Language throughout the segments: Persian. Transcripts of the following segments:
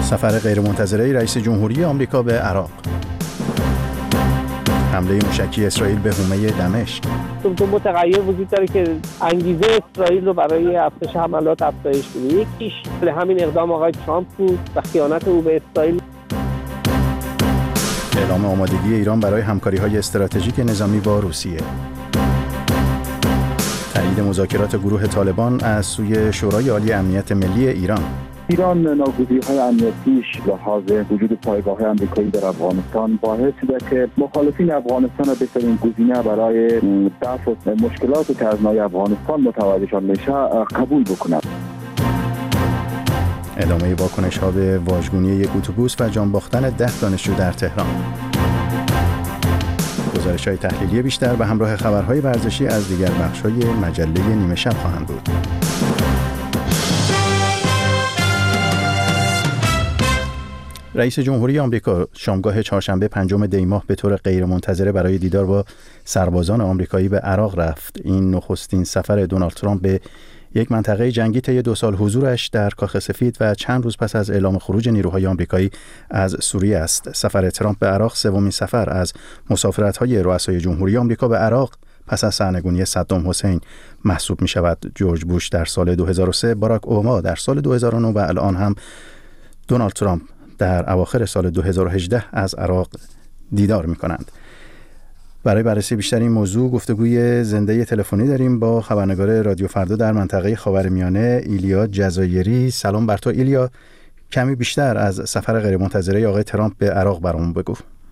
سفر غیرمنتظره رئیس جمهوری آمریکا به عراق. حمله موشکی اسرائیل به حومه دمشق. دو متغیر وجود داره که انگیزه اسرائیل رو برای افزایش حملات افزایش بده. یکیش همین اقدام آقای ترامپ بود و خیانت او به اسرائیل. اعلام آمادگی ایران برای همکاری‌های استراتژیک نظامی با روسیه. تایید مذاکرات گروه طالبان از سوی شورای عالی امنیت ملی ایران. ایران ناگزیرهای امنیتیش لحاظ وجود پایگاه آمریکایی در افغانستان باعث شده که مخالفین افغانستان را بهترین گزینه برای دفع مشکلات ترازنای افغانستان متوجهشان میشه قبول بکنند. ادامه واکنش‌ها به واژگونی یک اتوبوس و جان باختن 10 دانشجو در تهران. گزارش‌های تحلیلی بیشتر به همراه خبرهای ورزشی از دیگر بخش‌های مجله نیمه شب خواهند بود. رئیس جمهوری آمریکا شامگاه چهارشنبه 5 دی ماه به طور غیرمنتظره برای دیدار با سربازان آمریکایی به عراق رفت. این نخستین سفر دونالد ترامپ به یک منطقه جنگی طی 2 سال حضورش در کاخ سفید و چند روز پس از اعلام خروج نیروهای آمریکایی از سوریه است. سفر ترامپ به عراق سومین سفر از مسافرت‌های رؤسای جمهوری آمریکا به عراق پس از سرنگونی صدام حسین محسوب می شود. جورج بوش در سال 2003، باراک اوباما در سال 2009 و الان هم دونالد ترامپ در اواخر سال 2018 از عراق دیدار می کنند. برای بررسی بیشتر این موضوع گفتگوی زنده تلفنی داریم با خبرنگار رادیو فردا در منطقه خاورمیانه ایلیا جزایری. سلام بر تو ایلیا، کمی بیشتر از سفر غیرمنتظره آقای ترامپ به عراق برامون بگو.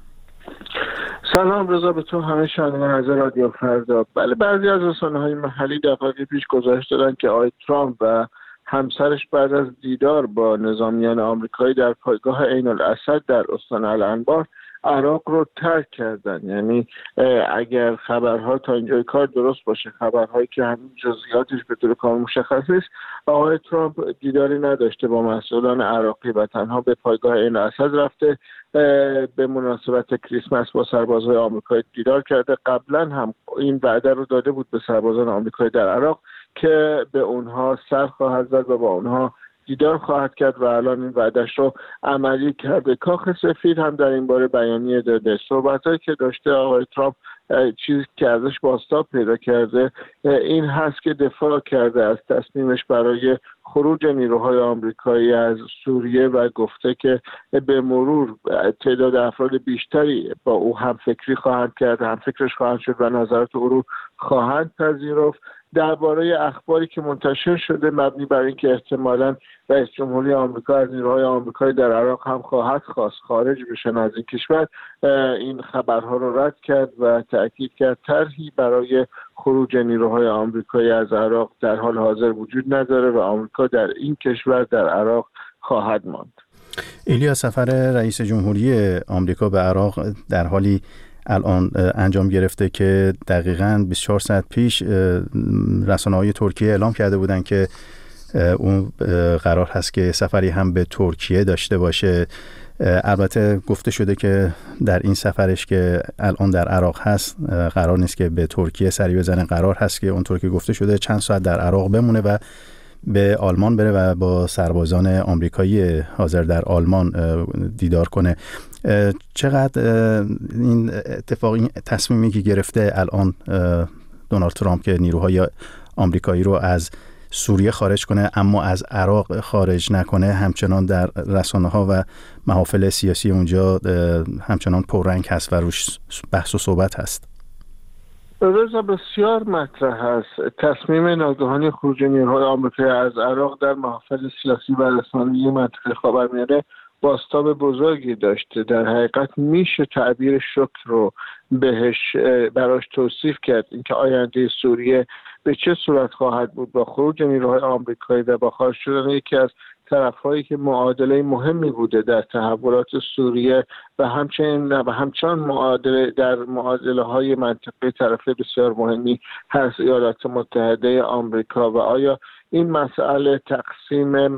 سلام رضا، به تو همه شنوندگان از رادیو فردا. بله، بعضی از رسانه‌های محلی دقایقی پیش گزارش دادن که آقای ترامپ و همسرش بعد از دیدار با نظامیان آمریکایی در پایگاه عین الاسد در استان الانبار عراق رو ترک کردن. یعنی اگر خبرها تا اینجای کار درست باشه، خبرهایی که همین جزئیاتش به طور کامل مشخص نیست، آقای ترامپ دیداری نداشته با مسئولان عراقی و تنها به پایگاه عین الاسد رفته. به مناسبت کریسمس با سربازهای آمریکایی دیدار کرده. قبلا هم این وعده رو داده بود به سربازان آمریکایی در عراق که به اونها سر خواهد زد و با اونها دیدار خواهد کرد و الان این وعدش رو عملی کرده. کاخ سفید هم در این باره بیانیه داده. صحبتایی که داشته آقای ترامپ چیزی که ازش بازتاب پیدا کرده این هست که دفاع کرده از تصمیمش برای خروج نیروهای آمریکایی از سوریه و گفته که به مرور تعداد افراد بیشتری با او همفکری خواهند کرد، همفکرش خواهند شد و نظرات او رو خواهند پذیرفت. درباره اخباری که منتشر شده مبنی بر اینکه احتمالاً رئیس جمهوری آمریکا از نیروهای آمریکایی در عراق هم خواهد خواست خارج بشن از این کشور، این خبرها رو رد کرد و تأکید کرد طرحی برای خروج نیروهای آمریکایی از عراق در حال حاضر وجود نداره و آمریکا در این کشور در عراق خواهد ماند. ایلیا، سفر رئیس جمهوری آمریکا به عراق در حالی الان انجام گرفته که دقیقاً 24 ساعت پیش رسانه‌های ترکیه اعلام کرده بودند که اون قرار هست که سفری هم به ترکیه داشته باشه. البته گفته شده که در این سفرش که الان در عراق هست قرار نیست که به ترکیه سری بزنه، قرار هست که اونطور که گفته شده چند ساعت در عراق بمونه و به آلمان بره و با سربازان آمریکایی حاضر در آلمان دیدار کنه. چقدر این اتفاقی تصمیمی که گرفته الان دونالد ترامپ که نیروهای آمریکایی رو از سوریه خارج کنه اما از عراق خارج نکنه همچنان در رسانه‌ها و محافل سیاسی اونجا همچنان پررنگ هست و روش بحث و صحبت هست؟ رضا، بسیار مطرح است. تصمیم ناگهانی خروج نیروهای آمریکایی از عراق در محافل سیاسی و رسانه‌ای منطقه خاورمیانه بازتاب بزرگی داشته. در حقیقت میشه تعبیر شکر رو براش توصیف کرد، اینکه آینده سوریه به چه صورت خواهد بود با خروج نیروهای آمریکایی و با خارج شدن یکی از طرف‌هایی که معادله مهمی بوده در تحولات سوریه و همچنان معادله در معادله‌های منطقه طرف بسیار مهمی هست ایالات متحده آمریکا. و آیا این مسئله تقسیم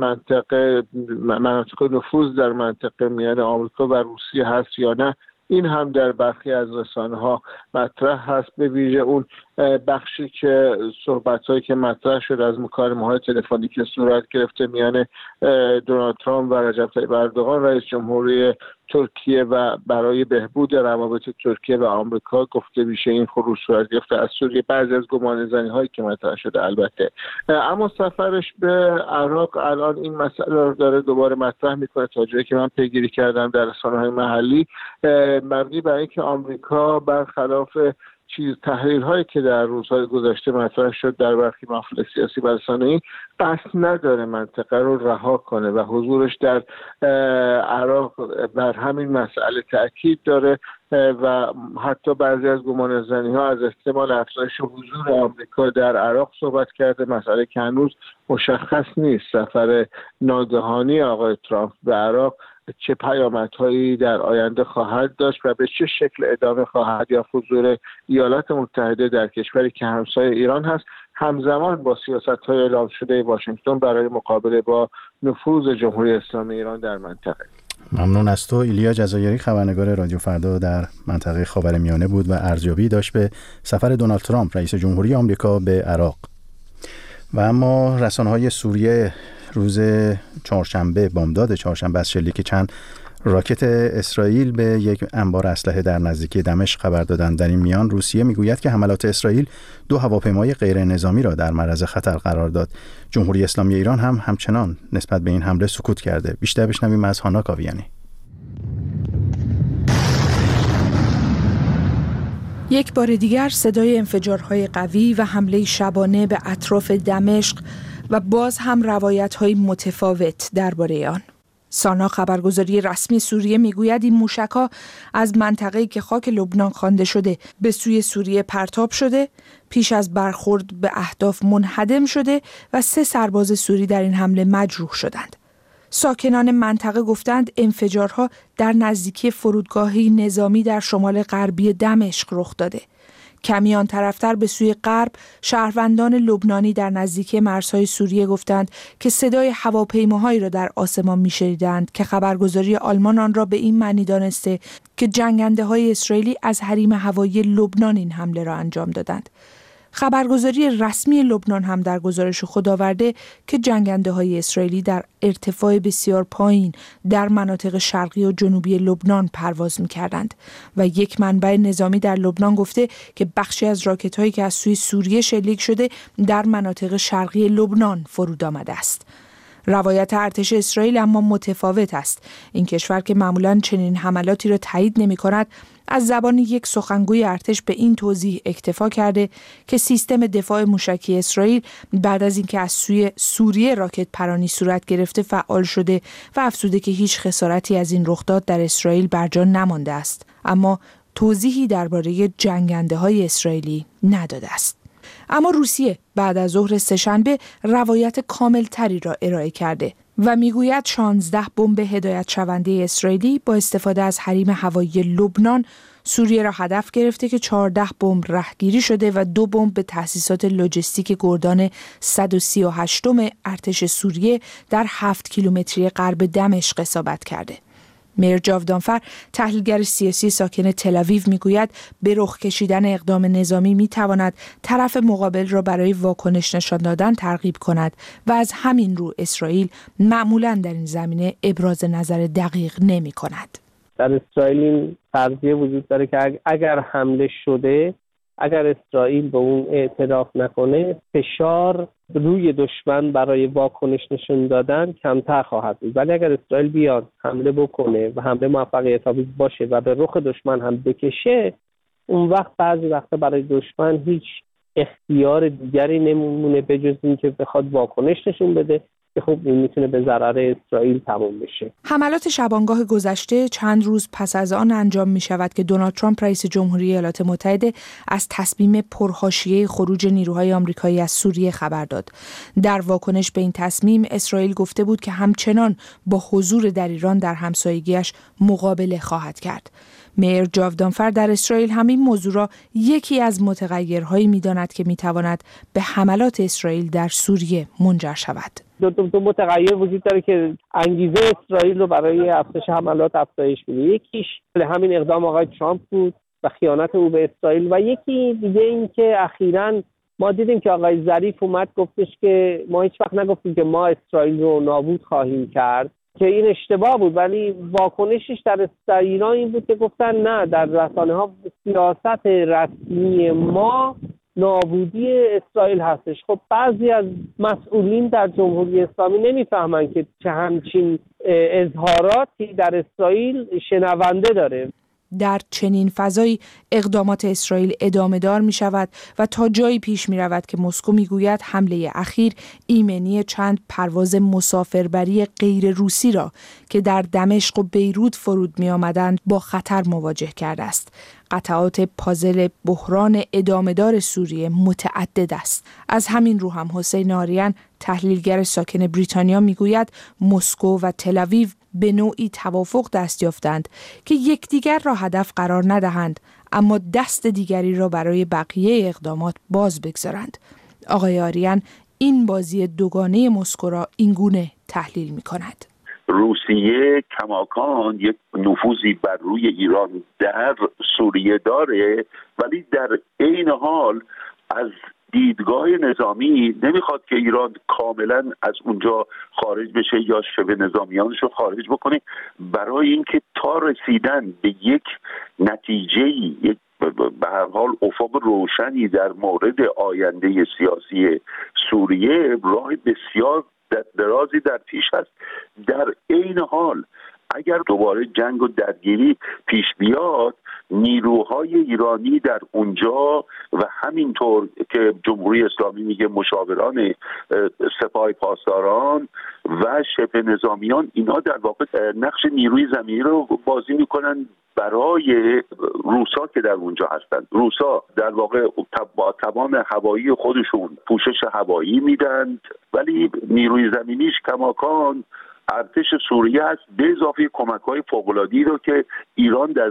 مناطق نفوذ در منطقه میان آمریکا و روسیه هست یا نه، این هم در برخی از رسانه‌ها مطرح هست. به ویژه اون بخشی که صحبت‌هایی که مطرح شد از مکالمه‌های تلفنی که صورت گرفته میان دونالد ترامپ و رجب طیب اردوغان رئیس جمهوری ترکیه و برای بهبود روابط ترکیه و آمریکا گفته میشه این خروج صورت گرفته از سوریه. بعضی از گمانه‌زنی‌هایی که مطرح شده البته، اما سفرش به عراق الان این مسئله رو داره دوباره مطرح میکنه. تا جایی که من پیگیری کردم در رسانه‌های محلی مبنی بر اینکه آمریکا برخلاف تحلیل‌هایی که در روزهای گذشته مطرح شد در برخی محافل سیاسی و رسانه‌ای قصد نداره منطقه رو رها کنه و حضورش در عراق بر همین مسئله تأکید داره و حتی بعضی از گمانه‌زنی‌ها از احتمال افزایش حضور آمریکا در عراق صحبت کرده، مسئله که هنوز مشخص نیست. سفر ناگهانی آقای ترامپ به عراق چه پیامدهایی در آینده خواهد داشت و به چه شکل ادامه خواهد یافت حضور ایالات متحده در کشوری که همسایه ایران هست، همزمان با سیاست‌های اعلام شده واشنگتن برای مقابله با نفوذ جمهوری اسلامی ایران در منطقه. ممنون از تو. ایلیا جزایری، خبرنگار رادیو فردا در منطقه خاورمیانه بود و ارزیابی داشت به سفر دونالد ترامپ رئیس جمهوری آمریکا به عراق. و اما رسانه‌های سوریه روز چهارشنبه، بامداد چهارشنبه، از شلیک چند راکت اسرائیل به یک انبار اسلحه در نزدیکی دمشق خبر دادند. در این میان روسیه میگوید که حملات اسرائیل 2 هواپیمای غیر نظامی را در معرض خطر قرار داد. جمهوری اسلامی ایران هم همچنان نسبت به این حمله سکوت کرده. بیشتر بشنویم از هانا کاویانی. یک بار دیگر صدای انفجارهای قوی و حمله شبانه به اطراف دمشق و باز هم روایت‌های متفاوت درباره آن. سانا، خبرگزاری رسمی سوریه، میگوید این موشک‌ها از منطقه‌ای که خاک لبنان خوانده شده به سوی سوریه پرتاب شده، پیش از برخورد به اهداف منهدم شده و 3 سرباز سوری در این حمله مجروح شدند. ساکنان منطقه گفتند انفجارها در نزدیکی فرودگاهی نظامی در شمال غربی دمشق رخ داده. کمی آن طرفتر به سوی غرب، شهروندان لبنانی در نزدیکی مرزهای سوریه گفتند که صدای هواپیماهایی را در آسمان می‌شنیدند که خبرگزاری آلمان آن را به این معنی دانسته که جنگنده‌های اسرائیلی از حریم هوایی لبنان این حمله را انجام دادند. خبرگزاری رسمی لبنان هم در گزارش خود آورده که جنگنده‌های اسرائیلی در ارتفاع بسیار پایین در مناطق شرقی و جنوبی لبنان پرواز می‌کردند و یک منبع نظامی در لبنان گفته که بخشی از راکت‌هایی که از سوی سوریه شلیک شده در مناطق شرقی لبنان فرود آمده است. روایت ارتش اسرائیل اما متفاوت است. این کشور که معمولاً چنین حملاتی را تایید نمی‌کند، از زبان یک سخنگوی ارتش به این توضیح اکتفا کرده که سیستم دفاع موشکی اسرائیل بعد از اینکه از سوی سوریه راکت پرانی صورت گرفته فعال شده و افزوده که هیچ خسارتی از این رخداد در اسرائیل بر جا نمانده است، اما توضیحی درباره جنگنده‌های اسرائیلی نداده است. اما روسیه بعد از ظهر سه‌شنبه روایت کاملتری را ارائه کرده و میگوید 16 بمب هدایت شونده اسرائیلی با استفاده از حریم هوایی لبنان سوریه را هدف گرفته که 14 بمب رهگیری شده و 2 بمب به تأسیسات لوجستیک گردان 138م ارتش سوریه در 7 کیلومتری غرب دمشق اصابت کرده. میر جاودانفر، تحلیلگر سیاسی ساکن تل‌آویو، میگوید به رخ کشیدن اقدام نظامی میتواند طرف مقابل را برای واکنش نشان دادن ترغیب کند و از همین رو اسرائیل معمولاً در این زمینه ابراز نظر دقیق نمی کند. در اسرائیل این فرضیه وجود داره که اگر حمله شده، اگر اسرائیل به اون اعتراف نکنه، فشار روی دشمن برای واکنش نشون دادن کمتر خواهد بود. ولی اگر اسرائیل بیاد حمله بکنه و حمله موفقیت آمیز باشه و به رخ دشمن هم بکشه، اون وقت بعضی وقتا برای دشمن هیچ اختیار دیگری نمونه به جز این که بخواد واکنش نشون بده که خب این میتونه به ضرر اسرائیل تموم بشه. حملات شبانگاه گذشته چند روز پس از آن انجام می شود که دونالد ترامپ رئیس جمهوری ایالات متحده از تصمیم پرحاشیه خروج نیروهای آمریکایی از سوریه خبر داد. در واکنش به این تصمیم اسرائیل گفته بود که همچنان با حضور در ایران در همسایگیش مقابله خواهد کرد. میر جاودانفر در اسرائیل همین موضوع را یکی از متغیرهایی می‌داند که می‌تواند به حملات اسرائیل در سوریه منجر شود. دو متغیر وجود داره که انگیزه اسرائیل رو برای افزایش حملات افزایش میده. یکیش همین اقدام آقای ترامپ بود و و خیانت او به اسرائیل. و یکی دیگه این که اخیراً ما دیدیم که آقای ظریف اومد گفتش که ما هیچ وقت نگفتیم که ما اسرائیل رو نابود خواهیم کرد، که این اشتباه بود، ولی واکنشش در ایران این بود که گفتن نه، در رسانه‌ها سیاست رسمی ما نابودی اسرائیل هستش. خب بعضی از مسئولین در جمهوری اسلامی نمیفهمن که چه همچین اظهاراتی در اسرائیل شنونده داره. در چنین فضایی اقدامات اسرائیل ادامه دار می شود و تا جایی پیش می رود که مسکو می گوید حمله اخیر ایمنی چند پرواز مسافربری غیر روسی را که در دمشق و بیروت فرود می آمدند با خطر مواجه کرده است. قطعات پازل بحران ادامه دار سوریه متعدد است. از همین رو هم حسین آریان تحلیلگر ساکن بریتانیا می گوید مسکو و تل‌آویو به نوعی توافق دست یافتند که یکدیگر را هدف قرار ندهند، اما دست دیگری را برای بقیه اقدامات باز بگذارند. آقای آریان این بازی دوگانه مسکو را اینگونه تحلیل می کند. روسیه کماکان یک نفوذی بر روی ایران در سوریه داره، ولی در عین حال از دیدگاه نظامی نمیخواد که ایران کاملا از اونجا خارج بشه یا شبه نظامیانش رو خارج بکنه، برای اینکه تا رسیدن به یک نتیجه‌ای، یک به هر حال افق روشنی در مورد آینده سیاسی سوریه راه بسیار درازی در پیش است. در عین حال اگر دوباره جنگ و درگیری پیش بیاد، نیروهای ایرانی در اونجا و همینطور که جمهوری اسلامی میگه مشاوران سپاه پاسداران و شبه نظامیان، اینا در واقع نقش نیروی زمینی رو بازی میکنن برای روسا که در اونجا هستند. روسا در واقع با توان هوایی خودشون پوشش هوایی میدن، ولی نیروی زمینیش کماکان ارتش سوریه است، به اضافه کمک‌های فوق‌العاده‌ای رو که ایران در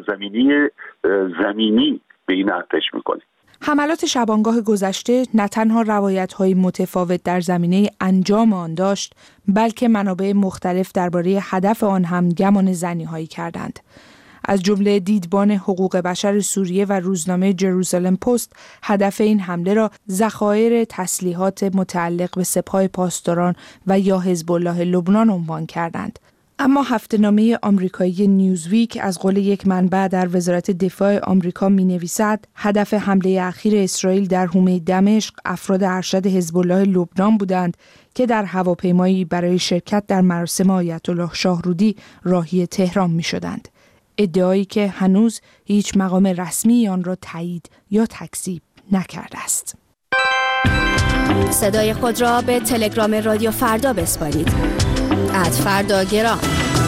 زمینی به این ارتش میکنه. حملات شبانگاه گذشته نه تنها روایت‌های متفاوت در زمینه انجام آن داشت، بلکه منابع مختلف درباره هدف آن هم گمان زنی‌هایی کردند. از جمله دیدبان حقوق بشر سوریه و روزنامه جروزالم پست هدف این حمله را ذخایر تسلیحات متعلق به سپاه پاسداران و یا حزب الله لبنان عنوان کردند. اما هفته‌نامه آمریکایی نیوزویک از قول یک منبع در وزارت دفاع آمریکا می‌نویسد هدف حمله اخیر اسرائیل در حومه دمشق افراد ارشد حزب الله لبنان بودند که در هواپیمایی برای شرکت در مراسم آیت الله شاهرودی راهی تهران می‌شدند. ادعایی که هنوز هیچ مقام رسمی آن را تایید یا تکذیب نکرده است. صدای خود را به تلگرام رادیو فردا بسپارید. @فرداگرام.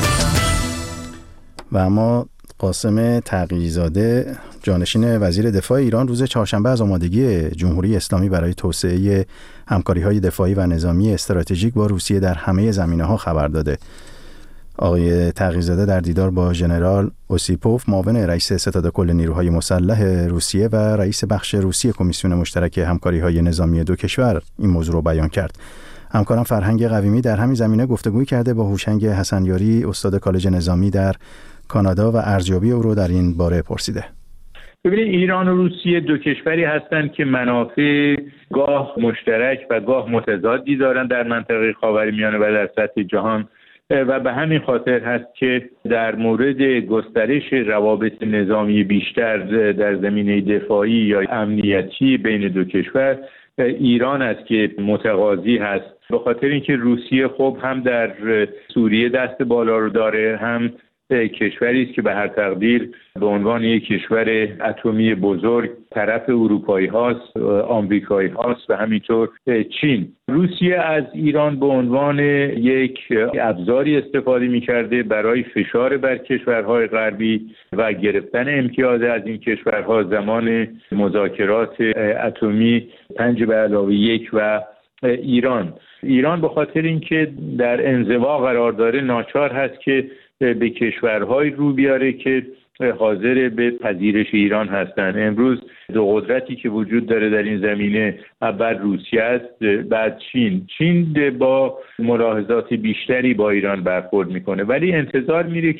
و اما قاسم تقی‌زاده جانشین وزیر دفاع ایران روز چهارشنبه از آمادگی جمهوری اسلامی برای توسعه همکاری‌های دفاعی و نظامی استراتژیک با روسیه در همه زمینه‌ها خبر داده. آقای تقی‌زاده در دیدار با ژنرال اوسیپوف معاون رئیس ستاد کل نیروهای مسلح روسیه و رئیس بخش روسی کمیسیون مشترک همکاری‌های نظامی دو کشور این موضوع را بیان کرد. همکاران فرهنگ قویمی در همین زمینه گفتگوی کرده با هوشنگ حسنیاری استاد کالج نظامی در کانادا و ارزیابی او را در این باره پرسیده. ببینید، ایران و روسیه دو کشوری هستند که منافع گاه مشترک و گاه متضادی دارند در منطقه خاورمیانه و در سطح جهان و به همین خاطر هست که در مورد گسترش روابط نظامی بیشتر در زمینه دفاعی یا امنیتی بین دو کشور ایران است که متقاضی هست، به خاطر اینکه روسیه خب هم در سوریه دست بالا رو داره، هم کشوری است که به هر تقدیر به عنوان یک کشور اتمی بزرگ طرف اروپایی هاست، آمریکایی هاست و همینطور چین. روسیه از ایران به عنوان یک ابزاری استفاده می‌کرده برای فشار بر کشورهای غربی و گرفتن امتیاز از این کشورها زمان مذاکرات اتمی 5+1 و ایران به خاطر اینکه در انزوا قرار داره ناچار هست که به کشورهای رو بیاره که حاضر به پذیرش ایران هستند. امروز دو قدرتی که وجود داره در این زمینه، اول روسیه است، بعد چین با ملاحظات بیشتری با ایران برخورد میکنه، ولی انتظار میره که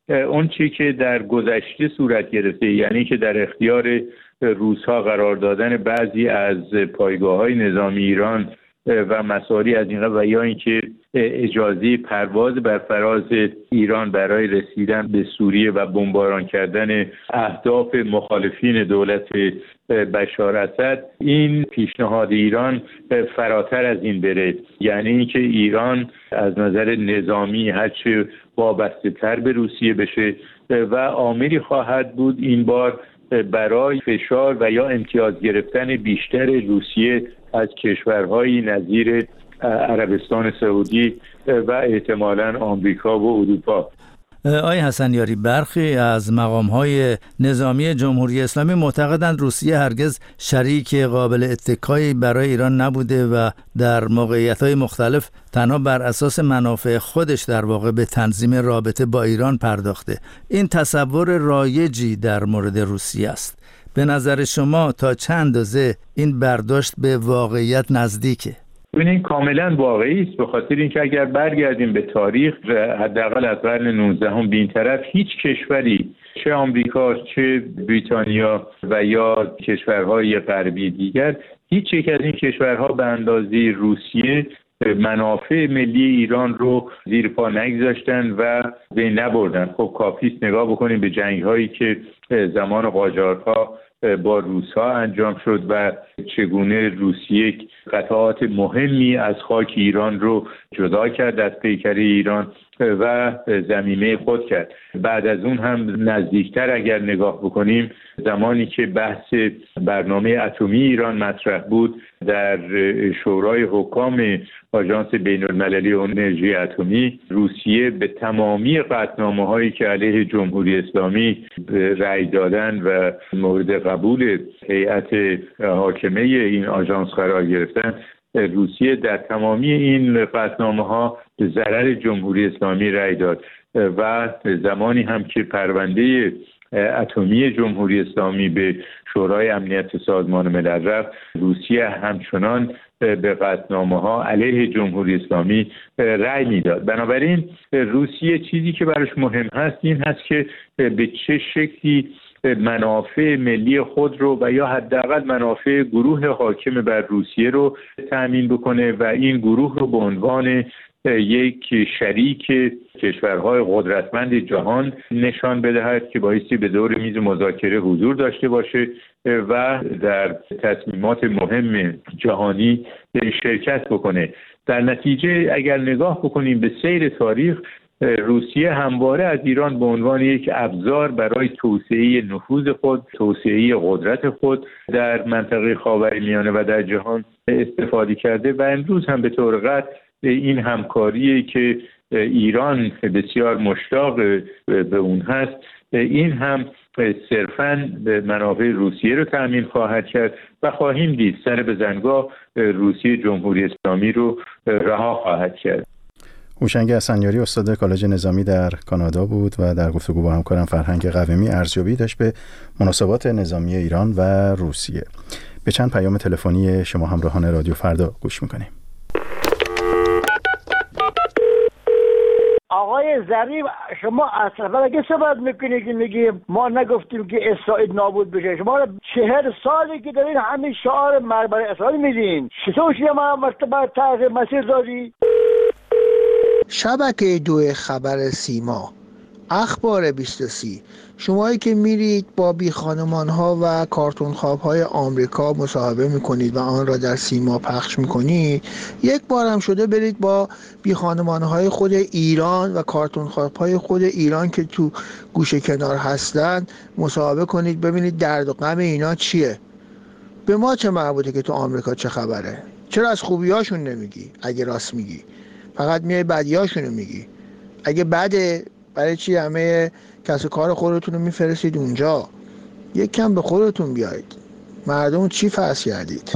اون چی که در گذشته صورت گرفته، یعنی که در اختیار روس‌ها قرار دادن بعضی از پایگاه‌های نظامی ایران و مساری از این و یا اینکه اجازه پرواز بر فراز ایران برای رسیدن به سوریه و بمباران کردن اهداف مخالفین دولت بشار اسد، این پیشنهاد ایران فراتر از این بره، یعنی اینکه ایران از نظر نظامی هرچه وابسته تر به روسیه بشه و عاملی خواهد بود این بار برای فشار و یا امتیاز گرفتن بیشتر روسیه از کشورهایی نظیر عربستان سعودی و احتمالاً آمریکا و اروپا. آقای حسنیاری، برخی از مقام‌های نظامی جمهوری اسلامی معتقدند روسیه هرگز شریک قابل اتکایی برای ایران نبوده و در موقعیت‌های مختلف تنها بر اساس منافع خودش در واقع به تنظیم رابطه با ایران پرداخته. این تصور رایجی در مورد روسیه است. به نظر شما تا چند اندازه این برداشت به واقعیت نزدیکه؟ این کاملا واقعی است، به خاطر اینکه اگر برگردیم به تاریخ حداقل از قرن 19 به این طرف هیچ کشوری، چه آمریکا چه بریتانیا و یا کشورهای غربی دیگر، هیچ یک از این کشورها به اندازه روسیه منافع ملی ایران رو زیر پا نگذاشتن و به نبردن. خب کافیست نگاه بکنیم به جنگ‌هایی که زمان قاجارها با روس‌ها انجام شد و چگونه روسیه قطعات مهمی از خاک ایران رو جدا کرد از پیکره ایران و ضمیمه خود کرد. بعد از اون هم نزدیکتر اگر نگاه بکنیم، زمانی که بحث برنامه اتمی ایران مطرح بود در شورای حکام آژانس بین‌المللی انرژی اتمی، روسیه به تمامی قطعنامه‌هایی که علیه جمهوری اسلامی رأی دادن و مورد قبول هیئت حاکمه این آژانس قرار گرفتن، روسیه در تمامی این قطعنامه‌ها به ضرر جمهوری اسلامی رأی داد و زمانی هم که پرونده اتمی جمهوری اسلامی به شورای امنیت سازمان ملل رفت، روسیه همچنان به قطعنامه‌ها علیه جمهوری اسلامی رأی میداد. بنابراین روسیه چیزی که براش مهم هست این هست که به چه شکلی منافع ملی خود رو و یا حداقل منافع گروه حاکم بر روسیه رو تأمین بکنه و این گروه رو به عنوان یک شریک کشورهای قدرتمند جهان نشان بدهد که بایستی به دور میز مذاکره حضور داشته باشه و در تصمیمات مهم جهانی شرکت بکنه. در نتیجه اگر نگاه بکنیم به سیر تاریخ، روسیه همواره از ایران به عنوان یک ابزار برای توسعه نفوذ خود، توسعه قدرت خود در منطقه خاورمیانه و در جهان استفاده کرده و امروز هم به طور قطع این همکاری که ایران بسیار مشتاق به اون هست، این هم صرفاً به منافع روسیه رو تأمین خواهد کرد و خواهیم دید سر به زنگاه روسیه جمهوری اسلامی رو رها خواهد کرد. هوشنگ حسنیاری استاد کالج نظامی در کانادا بود و در گفتگو با همکارم فرهنگ قویمی ارزیابی داشت به مناسبات نظامی ایران و روسیه. به چند پیام تلفنی شما همراهان رادیو فردا گوش میکنیم. آقای ظریف، شما اصلا اگه صحبت میکنید که میگیم ما نگفتیم که اسرائیل نابود بشه، شما 40 سالی که دارین همین شعار مربر اسرائیل میدین، چطور شما مرتبه تغییر مسیر دادی؟ شبکه 2 خبر سیما، اخبار 23. شمایی که میرید با بی خانمان ها و کارتون خواب های آمریکا مصاحبه میکنید و آن را در سیما پخش میکنید، یک بار هم شده برید با بی خانمان های خود ایران و کارتون خواب های خود ایران که تو گوشه کنار هستن مصاحبه کنید، ببینید درد و غم اینا چیه. به ما چه مربوطه که تو آمریکا چه خبره؟ چرا از خوبیاشون نمیگی؟ اگه راست میگی فقط میای بدیاشونو میگی. اگه بده برای چی همه کسب کار خودتون رو میفرستید اونجا؟ یک کم به خودتون بیایید. مردم چی فرض کردید؟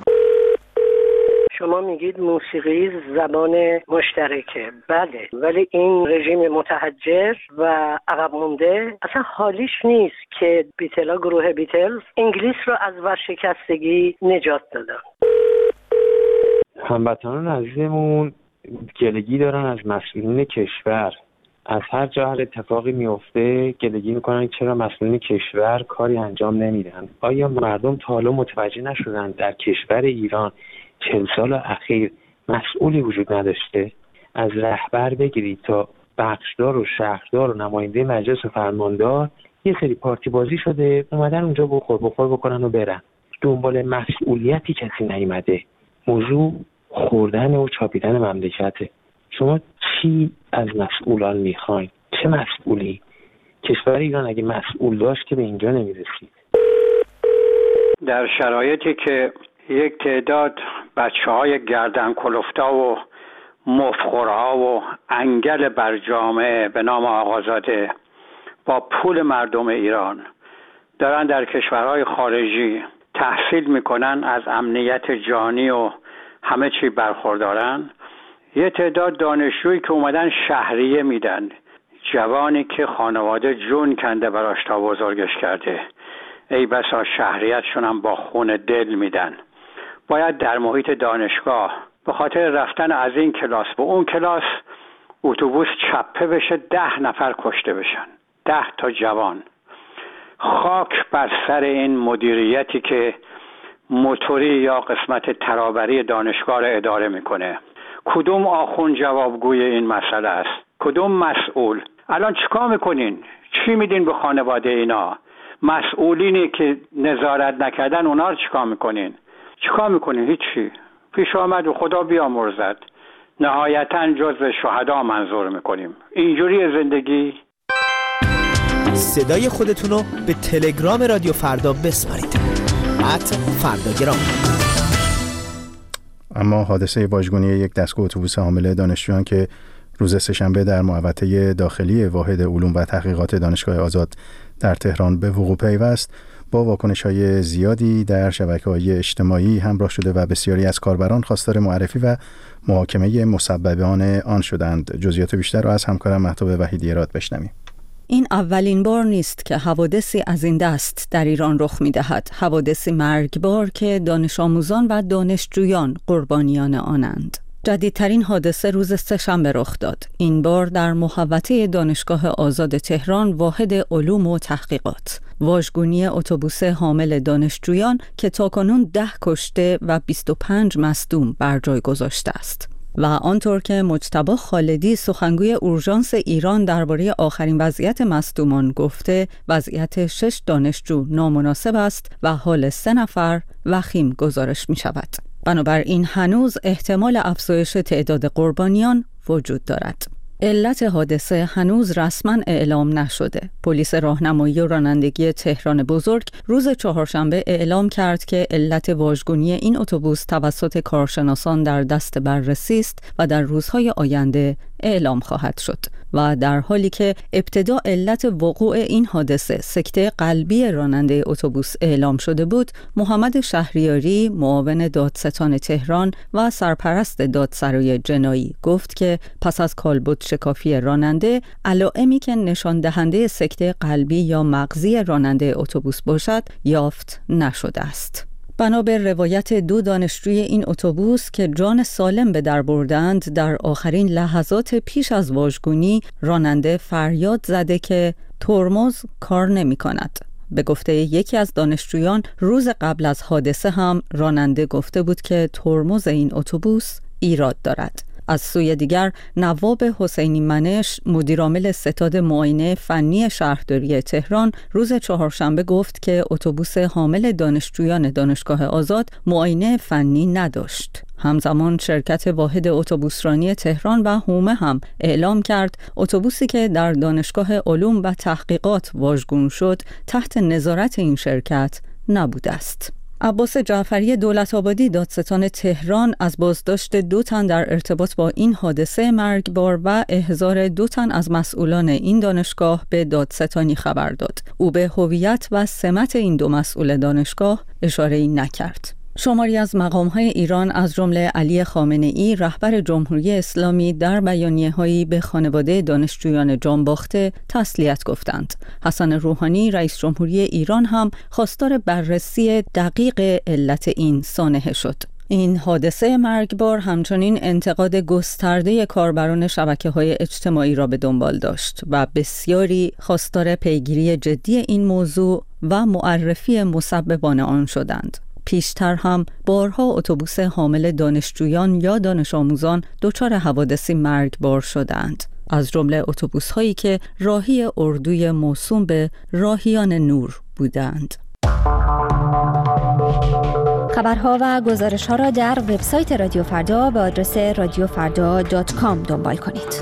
شما میگید موسیقی زبان مشترکه، بله، ولی این رژیم متحجر و عقب مونده اصلا حالیش نیست که بیتلا، گروه بیتلز انگلیس رو از ورشکستگی نجات دادن. هموطنان عزیزمون گلگی دارن از مسئولین کشور، از هر جا هر اتفاقی میفته گلگی میکنن چرا مسئولین کشور کاری انجام نمیدن. آیا مردم تا حالا متوجه نشدن در کشور ایران 40 سال اخیر مسئولی وجود نداشته؟ از رهبر بگیرید تا بخشدار و شهردار و نماینده مجلس و فرماندار یه سری پارتی بازی شده اومدن اونجا بخور بکنن و برن. دنبال مسئولیتی کسی نیامده. موضوع خوردن و چاپیدن مملکته. شما چی از مسئولان میخواین؟ چه مسئولی؟ کشور ایران اگه مسئول داشت که به اینجا نمیرسید. در شرایطی که یک تعداد بچه‌های گردن کلفتا و مفخورها و انگل بر جامعه به نام آقازاده با پول مردم ایران دارن در کشورهای خارجی تحصیل میکنن، از امنیت جانی و همه چی برخوردارن، یه تعداد دانشجویی که اومدن شهریه میدن، جوانی که خانواده جون کنده براش تا بزرگش کرده، ای بسا شهریتشون هم با خون دل میدن، باید در محیط دانشگاه به خاطر رفتن از این کلاس به اون کلاس اتوبوس چپه بشه، 10 نفر کشته بشن، 10 تا جوان. خاک بر سر این مدیریتی که موتوری یا قسمت ترابری دانشگاه را اداره میکنه. کدوم آخوند جوابگوی این مسئله است؟ کدوم مسئول؟ الان چیکار میکنین؟ چی میدین به خانواده اینا؟ مسئولینی که نظارت نکردن اونا رو چیکار میکنین؟ چیکار میکنین؟ هیچی. پیش آمد و خدا بیامرزد. نهایتاً جزو شهدا منظور میکنیم. اینجوری زندگی. صدای خودتون رو به تلگرام رادیو فردا بسپارید. @فرداگرام. اما حادثه واژگونی یک دستگاه اتوبوس حامل دانشجویان که روز سه‌شنبه در محوطه داخلی واحد علوم و تحقیقات دانشگاه آزاد در تهران به وقوع پیوست، با واکنش‌های زیادی در شبکه‌های اجتماعی همراه شده و بسیاری از کاربران خواستار معرفی و محاکمه مسببان آن شدند. جزئیات بیشتر را از همکارم مهتاب وحیدی‌راد بشنویم. این اولین بار نیست که حوادثی از این دست در ایران رخ می‌دهد. حوادثی مرگبار که دانش آموزان و دانشجویان قربانیان آنند. جدیدترین حادثه روز سه‌شنبه رخ داد. این بار در محوطه دانشگاه آزاد تهران واحد علوم و تحقیقات. واژگونی اتوبوس حامل دانشجویان که تاکنون 10 کشته و 25 مصدوم بر جای گذاشته است. و آنطور که مجتبی خالدی سخنگوی اورژانس ایران درباره آخرین وضعیت مصدومان گفته، وضعیت 6 دانشجو نامناسب است و حال 3 نفر وخیم گزارش می شود. بنابراین هنوز احتمال افزایش تعداد قربانیان وجود دارد. علت حادثه هنوز رسما اعلام نشده. پلیس راهنمایی و رانندگی تهران بزرگ روز چهارشنبه اعلام کرد که علت واژگونی این اتوبوس توسط کارشناسان در دست بررسی است و در روزهای آینده اعلام خواهد شد. و در حالی که ابتدا علت وقوع این حادثه سکته قلبی راننده اتوبوس اعلام شده بود، محمد شهریاری معاون دادستان تهران و سرپرست دادسرای جنایی گفت که پس از کالبد شکافی راننده، علائمی که نشان دهنده سکته قلبی یا مغزی راننده اتوبوس باشد یافت نشده است. بنا به روایت 2 دانشجوی این اتوبوس که جان سالم به در بردند، در آخرین لحظات پیش از واژگونی راننده فریاد زده که ترمز کار نمی کند. به گفته یکی از دانشجویان، روز قبل از حادثه هم راننده گفته بود که ترمز این اتوبوس ایراد دارد. از سوی دیگر، نواب حسینی منش، مدیرعامل ستاد معاینه فنی شهرداری تهران، روز چهارشنبه گفت که اتوبوس حامل دانشجویان دانشگاه آزاد معاینه فنی نداشت. همزمان شرکت واحد اتوبوسرانی تهران و هومه هم اعلام کرد اتوبوسی که در دانشگاه علوم و تحقیقات واژگون شد تحت نظارت این شرکت نبوده است. عباس جعفری دولت‌آبادی دادستان تهران از بازداشت 2 تن در ارتباط با این حادثه مرگبار و احضار 2 تن از مسئولان این دانشگاه به دادستانی خبر داد. او به هویت و سمت این 2 مسئول دانشگاه اشاره‌ای نکرد. شماری از مقام‌های ایران از جمله علی خامنه‌ای رهبر جمهوری اسلامی در بیانیه‌هایی به خانواده دانشجویان جانباخته تسلیت گفتند. حسن روحانی رئیس جمهوری ایران هم خواستار بررسی دقیق علت این سانحه شد. این حادثه مرگبار همچنین انتقاد گسترده کاربران شبکه‌های اجتماعی را به دنبال داشت و بسیاری خواستار پیگیری جدی این موضوع و معرفی مسببان آن شدند. پیشتر هم بارها اتوبوس حامل دانشجویان یا دانش آموزان دچار حوادثی مرگبار شدند، از جمله اتوبوس‌هایی که راهی اردوی موسوم به راهیان نور بودند. خبرها و گزارش‌ها را در وبسایت رادیو فردا به آدرس radiofarda.com دنبال کنید.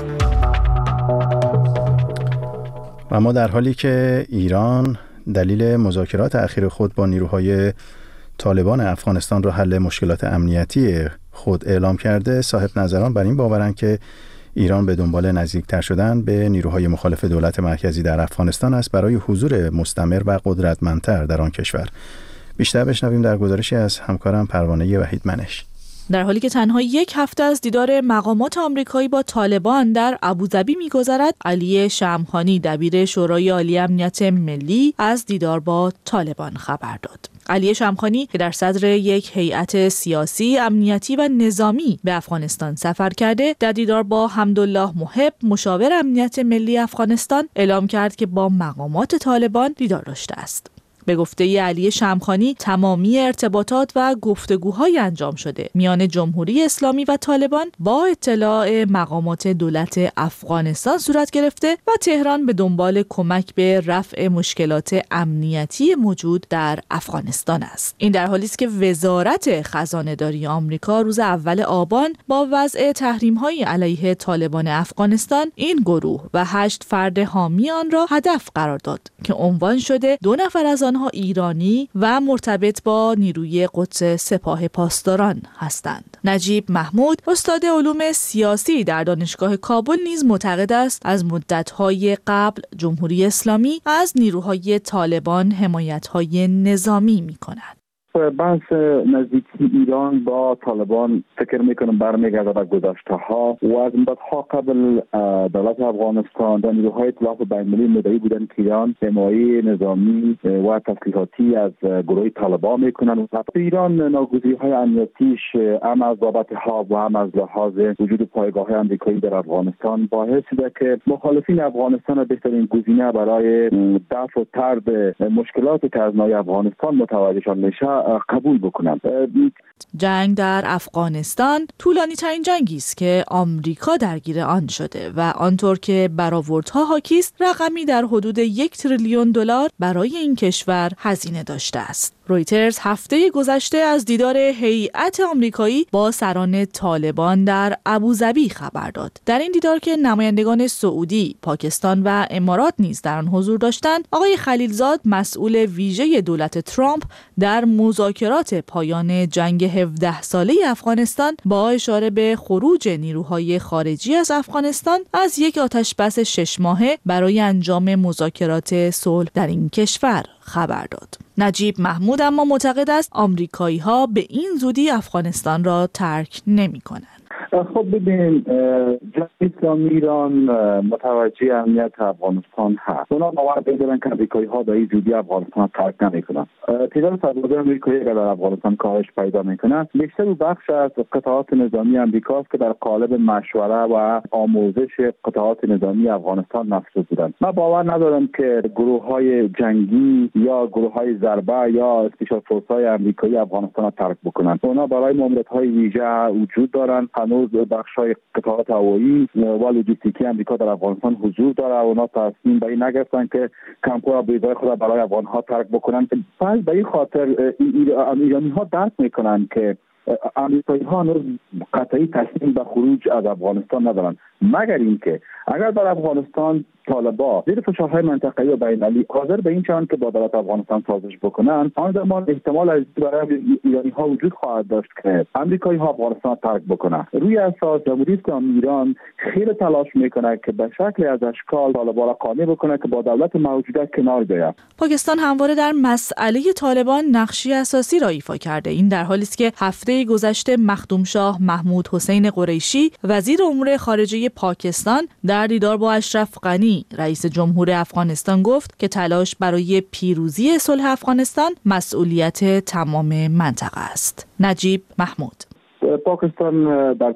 و ما در حالی که ایران دلیل مذاکرات اخیر خود با نیروهای طالبان افغانستان را حل مشکلات امنیتی خود اعلام کرده، صاحب نظران بر این باورند که ایران به دنبال نزدیکتر شدن به نیروهای مخالف دولت مرکزی در افغانستان است برای حضور مستمر و قدرتمندتر در آن کشور. بیشتر بشنویم در گزارشی از همکارم پروانه وحید منش. در حالی که تنها یک هفته از دیدار مقامات آمریکایی با طالبان در ابوظبی می‌گذرد، علی شمخانی دبیر شورای عالی امنیت ملی از دیدار با طالبان خبر داد. علی شمخانی که در صدر یک هیئت سیاسی، امنیتی و نظامی به افغانستان سفر کرده، در دیدار با حمدالله محب مشاور امنیت ملی افغانستان اعلام کرد که با مقامات طالبان دیدار داشته است. به گفته علی شمخانی، تمامی ارتباطات و گفتگوهای انجام شده میان جمهوری اسلامی و طالبان با اطلاع مقامات دولت افغانستان صورت گرفته و تهران به دنبال کمک به رفع مشکلات امنیتی موجود در افغانستان است. این در حالی است که وزارت خزانه‌داری آمریکا روز اول آبان با وضع تحریم‌های علیه طالبان افغانستان این گروه و 8 فرد حامی آن را هدف قرار داد که عنوان شده 2 نفر از آنها ایرانی و مرتبط با نیروی قدس سپاه پاسداران هستند. نجیب محمود، استاد علوم سیاسی در دانشگاه کابل، نیز معتقد است از مدت‌های قبل جمهوری اسلامی از نیروهای طالبان حمایت‌های نظامی می‌کند. بحث نزدیکی ایران با طالبان فکر میکنم برمیگرده به گذشته ها و از مدتها قبل دولت افغانستان و نیروهای ائتلاف بین‌المللی مدعی بودن که ایران حمایت نظامی و تسلیحاتی از گروه طالبان میکنن. ایران ناگزیرهای امنیتیش هم از بابت ها و هم از لحاظ وجود پایگاه آمریکایی در افغانستان باعث شده که مخالفین افغانستان بهترین گزینه برای دفع و طرد مشکلات که از نای افغانستان متوجهشان میشه قبول بکنند. جنگ در افغانستان طولانی ترین جنگی است که آمریکا درگیر آن شده و آنطور که برآوردها حاکی است، رقمی در حدود 1 تریلیون دلار برای این کشور هزینه داشته است. رویترز هفته گذشته از دیدار هیئت آمریکایی با سران طالبان در ابوظبی خبر داد. در این دیدار که نمایندگان سعودی، پاکستان و امارات نیز در آن حضور داشتند، آقای خلیلزاد، مسئول ویژه دولت ترامپ در مذاکرات پایان جنگ 17 ساله افغانستان با اشاره به خروج نیروهای خارجی از افغانستان از یک آتشبس 6 ماهه برای انجام مذاکرات صلح در این کشور خبر داد. نجیب محمود اما معتقد است آمریکایی‌ها به این زودی افغانستان را ترک نمی‌کنند. خب ببین، جمهوری اسلامی ایران متوجه امنیت افغانستان هست. اونا باور دارن که آمریکایی‌ها به این زودی افغانستان ترک نمی‌کنن. تعداد سربازان آمریکایی که در افغانستان کاهش پیدا می‌کنه، بیشتر بخش از قطعات نظامی آمریکاست که در قالب مشوره و آموزش قطعات نظامی افغانستان مفروض بودند. من باور ندارم که گروه‌های جنگی یا گروه‌های ضربه یا اسپیشال فورس‌های آمریکایی افغانستان را ترک بکنند. اونا برای ماموریت‌های ویژه وجود دارند. هنوز بخش‌های قطعات هوایی و لوجستیکی آمریکا در افغانستان حضور داره. اونا تصمیم به این نگرفتن که کمپو بیضای خود برای افغان‌ها ترک بکنن. پس به این خاطر ایرانی‌ها درک میکنن که آمریکایی‌ها هنوز قطعی تصمیم به خروج از افغانستان ندارن، مگر اینکه اگر در افغانستان طالبان زیر فشارهای منطقه‌ای و بین‌المللی حاضر به این شوند که با دولت افغانستان سازش بکنن، آن زمان احتمال از برای ایرانی‌ها وجود خواهد داشت که آمریکایی‌ها افغانستان ترک بکنن. روی اساس جمهوری اسلامی ایران خیلی تلاش میکنه که به شکلی از اشکال طالبان را قانع بکنه که با دولت موجوده کنار بیاید. پاکستان همواره در مسئله طالبان نقشی اساسی را ایفا کرده. این در حالی است که هفته گذشته مخدوم شاه محمود حسین قریشی، وزیر امور خارجه پاکستان، در دیدار با اشرف غنی، غنی رئیس جمهور افغانستان گفت که تلاش برای پیروزی صلح افغانستان مسئولیت تمام منطقه است. نجیب محمود: پاکستان در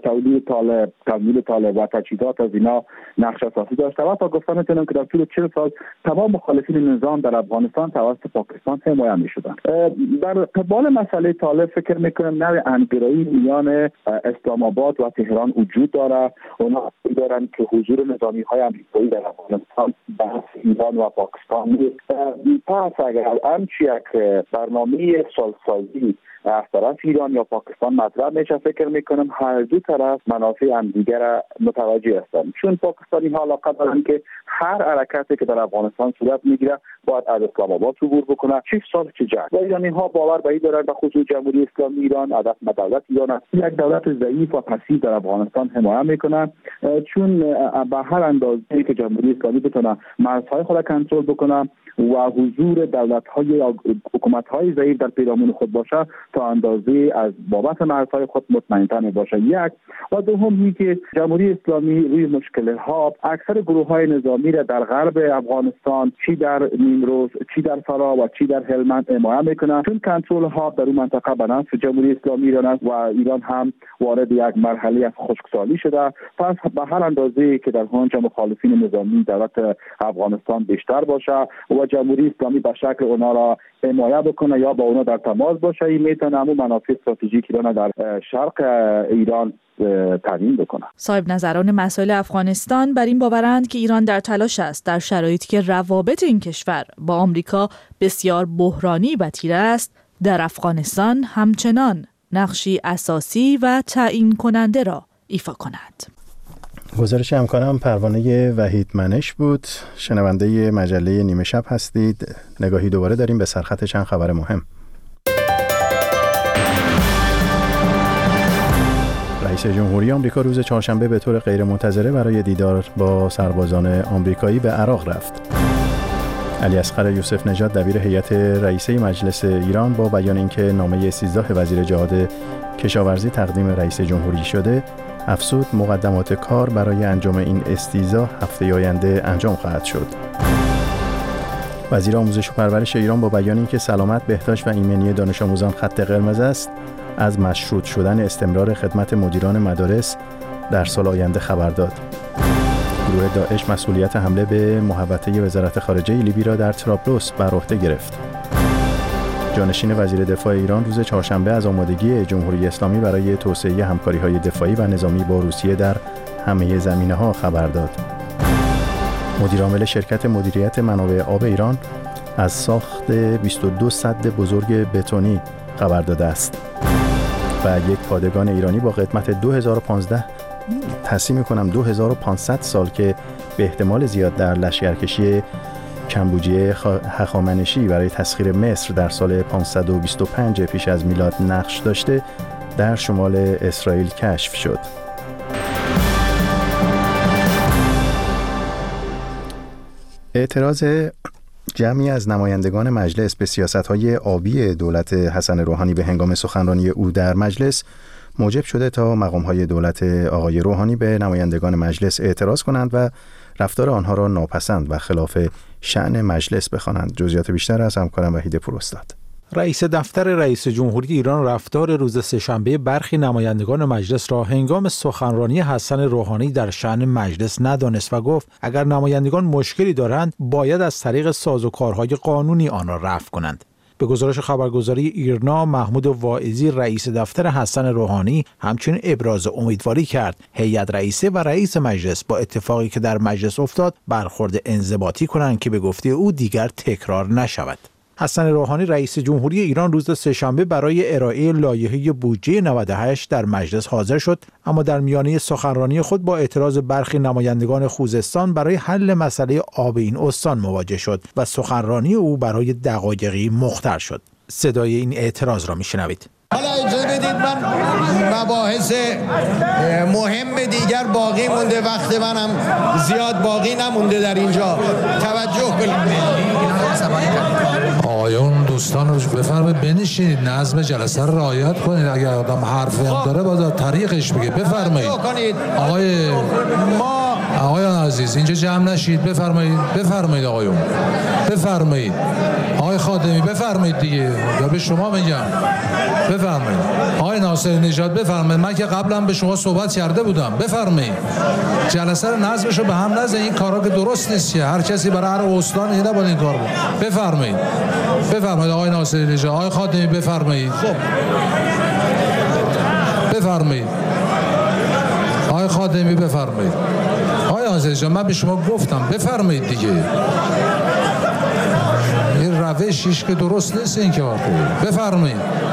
تمویل طالب و تجهیزات از اینا نقش اساسی داشته و تا گفتن میتونم که در طول 40 سال تمام مخالفین نظام در افغانستان توسط پاکستان حمایت میشدن. در قبال مسئله طالب فکر میکنم نوع انگرایی میان اسلام آباد و تهران وجود داره. اونا دارن که حضور نظامی های امریکایی در افغانستان بحث ایران و پاکستان نیست. پس اگر همچی یک برنامه سالسازی از طرف ایران یا پاکستان مطرح میشه، فکر میکنم هر دو طرف منافع همدیگر متوجه هستند، چون پاکستانی ها علاقه دارن که هر حرکتی که در افغانستان صورت میگیره باید از اسلام آباد عبور بکنه، چه صلح چه جنگ. و ایرانی ها باور به این دارن به خصوص جمهوری اسلامی ایران هدف دولت ایران است یک دولت ضعیف و پسیو در افغانستان حمایت میکنن، چون به هر اندازه‌ای که جمهوری اسلامی بتونه مرزهای خود کنترل بکنه و حضور دولت‌های حکومت‌های ضعیف در پیرامون خود باشه تا اندازه از بابت مرزهای خود مطمئن‌تر باشه. یک و دوم این که جمهوری اسلامی روی مشکل‌ها اکثر گروه‌های نظامی را در غرب افغانستان چی در نیمروز چی در فرا و چی در هلمند حمایت می‌کنند، چون کنترل ها در اون منطقه به نفع جمهوری اسلامی ایران است و ایران هم وارد یک مرحله از خشکسالی شده. پس به هر اندازه‌ای که در آنجا مخالفین نظامی دولت افغانستان بیشتر باشه و جمهوری اسلامی به شکل اونا را حمایت بکنه یا با اونا در تماس باشه، این میتونه همون منافع استراتژیک ایران در شرق ایران تعیین بکنه. صاحب نظران مسائل افغانستان بر این باورند که ایران در تلاش است در شرایطی که روابط این کشور با آمریکا بسیار بحرانی و تیره است، در افغانستان همچنان نقشی اساسی و تعیین کننده را ایفا کند. گزارش همکارم پروانه وحید منش بود. شنونده مجله نیمه شب هستید. نگاهی دوباره داریم به سرخط چند خبر مهم. رئیس جمهوری آمریکا روز چهارشنبه به طور غیرمنتظره برای دیدار با سربازان آمریکایی به عراق رفت. علی اصغر یوسف نژاد دبیر هیئت رئیسه مجلس ایران با بیان اینکه نامه 13 وزیر جهاد کشاورزی تقدیم رئیس جمهوری شده، افزود مقدمات کار برای انجام این استیضاح هفته آینده انجام خواهد شد. وزیر آموزش و پرورش ایران با بیان اینکه سلامت، بهداشت و ایمنی دانش آموزان خط قرمز است، از مشروط شدن استمرار خدمت مدیران مدارس در سال آینده خبر داد. گروه داعش مسئولیت حمله به محوطه وزارت خارجه لیبی را در طرابلس بر عهده گرفت. جانشین وزیر دفاع ایران روز چهارشنبه از آمادگی جمهوری اسلامی برای توسعه همکاری‌های دفاعی و نظامی با روسیه در همه زمینه‌ها خبر داد. مدیرعامل شرکت مدیریت منابع آب ایران از ساخت 22 سد بزرگ بتونی خبر داده است و یک پادگان ایرانی با قیمت 2500 سال که به احتمال زیاد در لشکرکشی کمبوجیه هخامنشی برای تسخیر مصر در سال 525 پیش از میلاد نقش داشته، در شمال اسرائیل کشف شد. اعتراض جمعی از نمایندگان مجلس به سیاست‌های آبی دولت حسن روحانی به هنگام سخنرانی او در مجلس موجب شده تا مقام‌های دولت آقای روحانی به نمایندگان مجلس اعتراض کنند و رفتار آنها را ناپسند و خلاف شأن مجلس بخوانند. جزئیات بیشتر از همکارم وحید پوراستاد. رئیس دفتر رئیس جمهوری ایران رفتار روز سه‌شنبه برخی نمایندگان مجلس را هنگام سخنرانی حسن روحانی در شأن مجلس ندانست و گفت اگر نمایندگان مشکلی دارند باید از طریق سازوکارهای قانونی آن را رفع کنند. به گزارش خبرگزاری ایرنا، محمود واعظی رئیس دفتر حسن روحانی همچنین ابراز امیدواری کرد هیئت رئیسه و رئیس مجلس با اتفاقی که در مجلس افتاد برخورد انضباطی کنند که به گفته او دیگر تکرار نشود. حسن روحانی رئیس جمهوری ایران روز سه‌شنبه برای ارائه لایحه بودجه 98 در مجلس حاضر شد، اما در میانه سخنرانی خود با اعتراض برخی نمایندگان خوزستان برای حل مسئله آب این استان مواجه شد و سخنرانی او برای دقایقی مختل شد. صدای این اعتراض را میشنوید. حالا اجازه بدید من مباحث مهم دیگر باقی مونده، وقت منم زیاد باقی نمونده در اینجا، توجه کنید. آقایون دوستان رو بفرمایید بنشینید، نظم جلسه رو رعایت کنید. اگر آدم حرفی هم داره باید طریقش بگه. بفرمایید. آقای ما آقایان عزیز اینجا جمع نشید. بفرمایید آقایون، بفرمایید. آقای خادمی بفرمایید دیگه، یا به شما میگم بفرمایید. آقای ناصر نژاد بفرمایید. من که قبلا به شما صحبت کرده بودم. بفرمایید. جلسه رو نظمشو به هم نزن. این کارا که درست نیست که هر کسی برای هر استان اینا باید این کار بود. بفرمایید. آقای ناصر نژاد، آقای خادمی بفرمایید. بفرمایید. آقای خادمی بفرمایید. آقای ناصر نژاد من به شما گفتم بفرمایید دیگه. این روشش که درست نیست این که بفرمایید.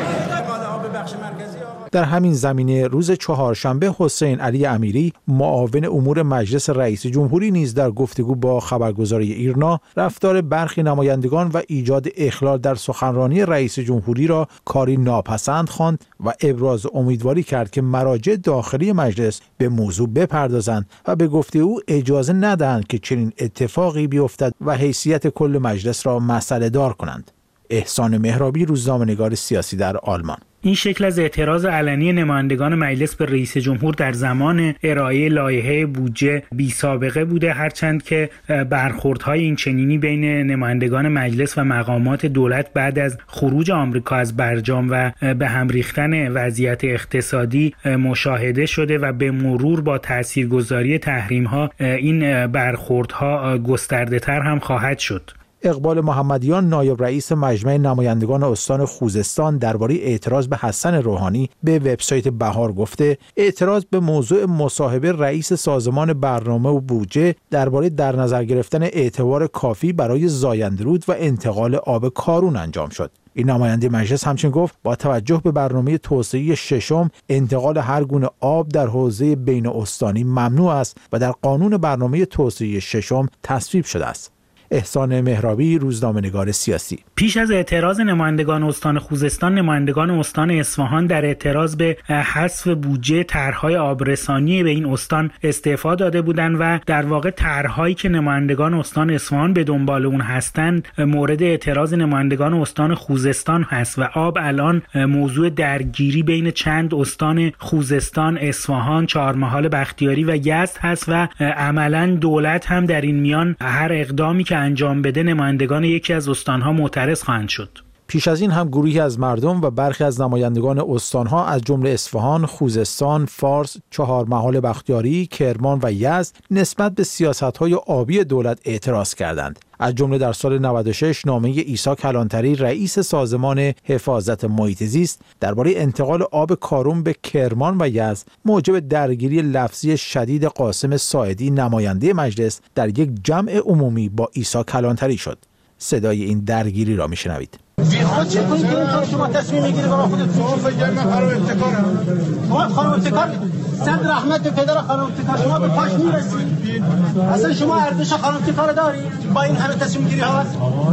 در همین زمینه روز چهارشنبه حسین علی امیری معاون امور مجلس رئیس جمهوری نیز در گفتگو با خبرگزاری ایرنا رفتار برخی نمایندگان و ایجاد اخلال در سخنرانی رئیس جمهوری را کاری ناپسند خواند و ابراز امیدواری کرد که مراجع داخلی مجلس به موضوع بپردازند و به گفته او اجازه ندهند که چنین اتفاقی بیفتد و حیثیت کل مجلس را مسئله دار کنند. احسان مهرابی، روزنامه‌نگار سیاسی در آلمان. این شکل از اعتراض علنی نمایندگان مجلس به رئیس جمهور در زمان ارائه لایحه بودجه بی سابقه بوده، هرچند که برخوردهای این چنینی بین نمایندگان مجلس و مقامات دولت بعد از خروج آمریکا از برجام و به هم ریختن وضعیت اقتصادی مشاهده شده و به مرور با تاثیرگذاری تحریم‌ها این برخوردها گسترده‌تر هم خواهد شد. اقبال محمدیان، نایب رئیس مجمع نمایندگان استان خوزستان، درباره اعتراض به حسن روحانی به وبسایت بهار گفته اعتراض به موضوع مصاحبه رئیس سازمان برنامه و بودجه درباره در نظر گرفتن اعتبار کافی برای زایندرود و انتقال آب کارون انجام شد. این نماینده مجلس همچنین گفت با توجه به برنامه توسعه ششم انتقال هر گونه آب در حوزه بین استانی ممنوع است و در قانون برنامه توسعه ششم تصویب شده است. احسان مهرابی، روزنامه‌نگار سیاسی. پیش از اعتراض نمایندگان استان خوزستان، نمایندگان استان اصفهان در اعتراض به حذف بودجه طرح‌های آبرسانی به این استان استعفا داده بودند و در واقع طرح‌هایی که نمایندگان استان اصفهان به دنبال اون هستند مورد اعتراض نمایندگان استان خوزستان هست و آب الان موضوع درگیری بین چند استان خوزستان، اصفهان، چهارمحال بختیاری و یزد هست و عملاً دولت هم در این میان هر اقدامی که انجام بده نمایندگان یکی از استانها معترض خواهند شد. پیش از این هم گروهی از مردم و برخی از نمایندگان استانها از جمله اصفهان، خوزستان، فارس، چهارمحال بختیاری، کرمان و یزد نسبت به سیاست‌های آبی دولت اعتراض کردند. از جمله در سال 96 نامه عیسی کلانتری رئیس سازمان حفاظت محیط زیست درباره انتقال آب کارون به کرمان و یزد موجب درگیری لفظی شدید قاسم ساعدی نماینده مجلس در یک جمع عمومی با عیسی کلانتری شد. صدای این درگیری را میشنوید. بی خود چه کنید که این کار شما تصمیم میگیره برای خودت؟ شما فکر من خراب ابتکارم. شما خراب ابتکار صد رحمت پدر خراب ابتکار شما به پاش میرسید. اصلا شما ارزش خراب ابتکار داری با این همه تصمیم گیری ها؟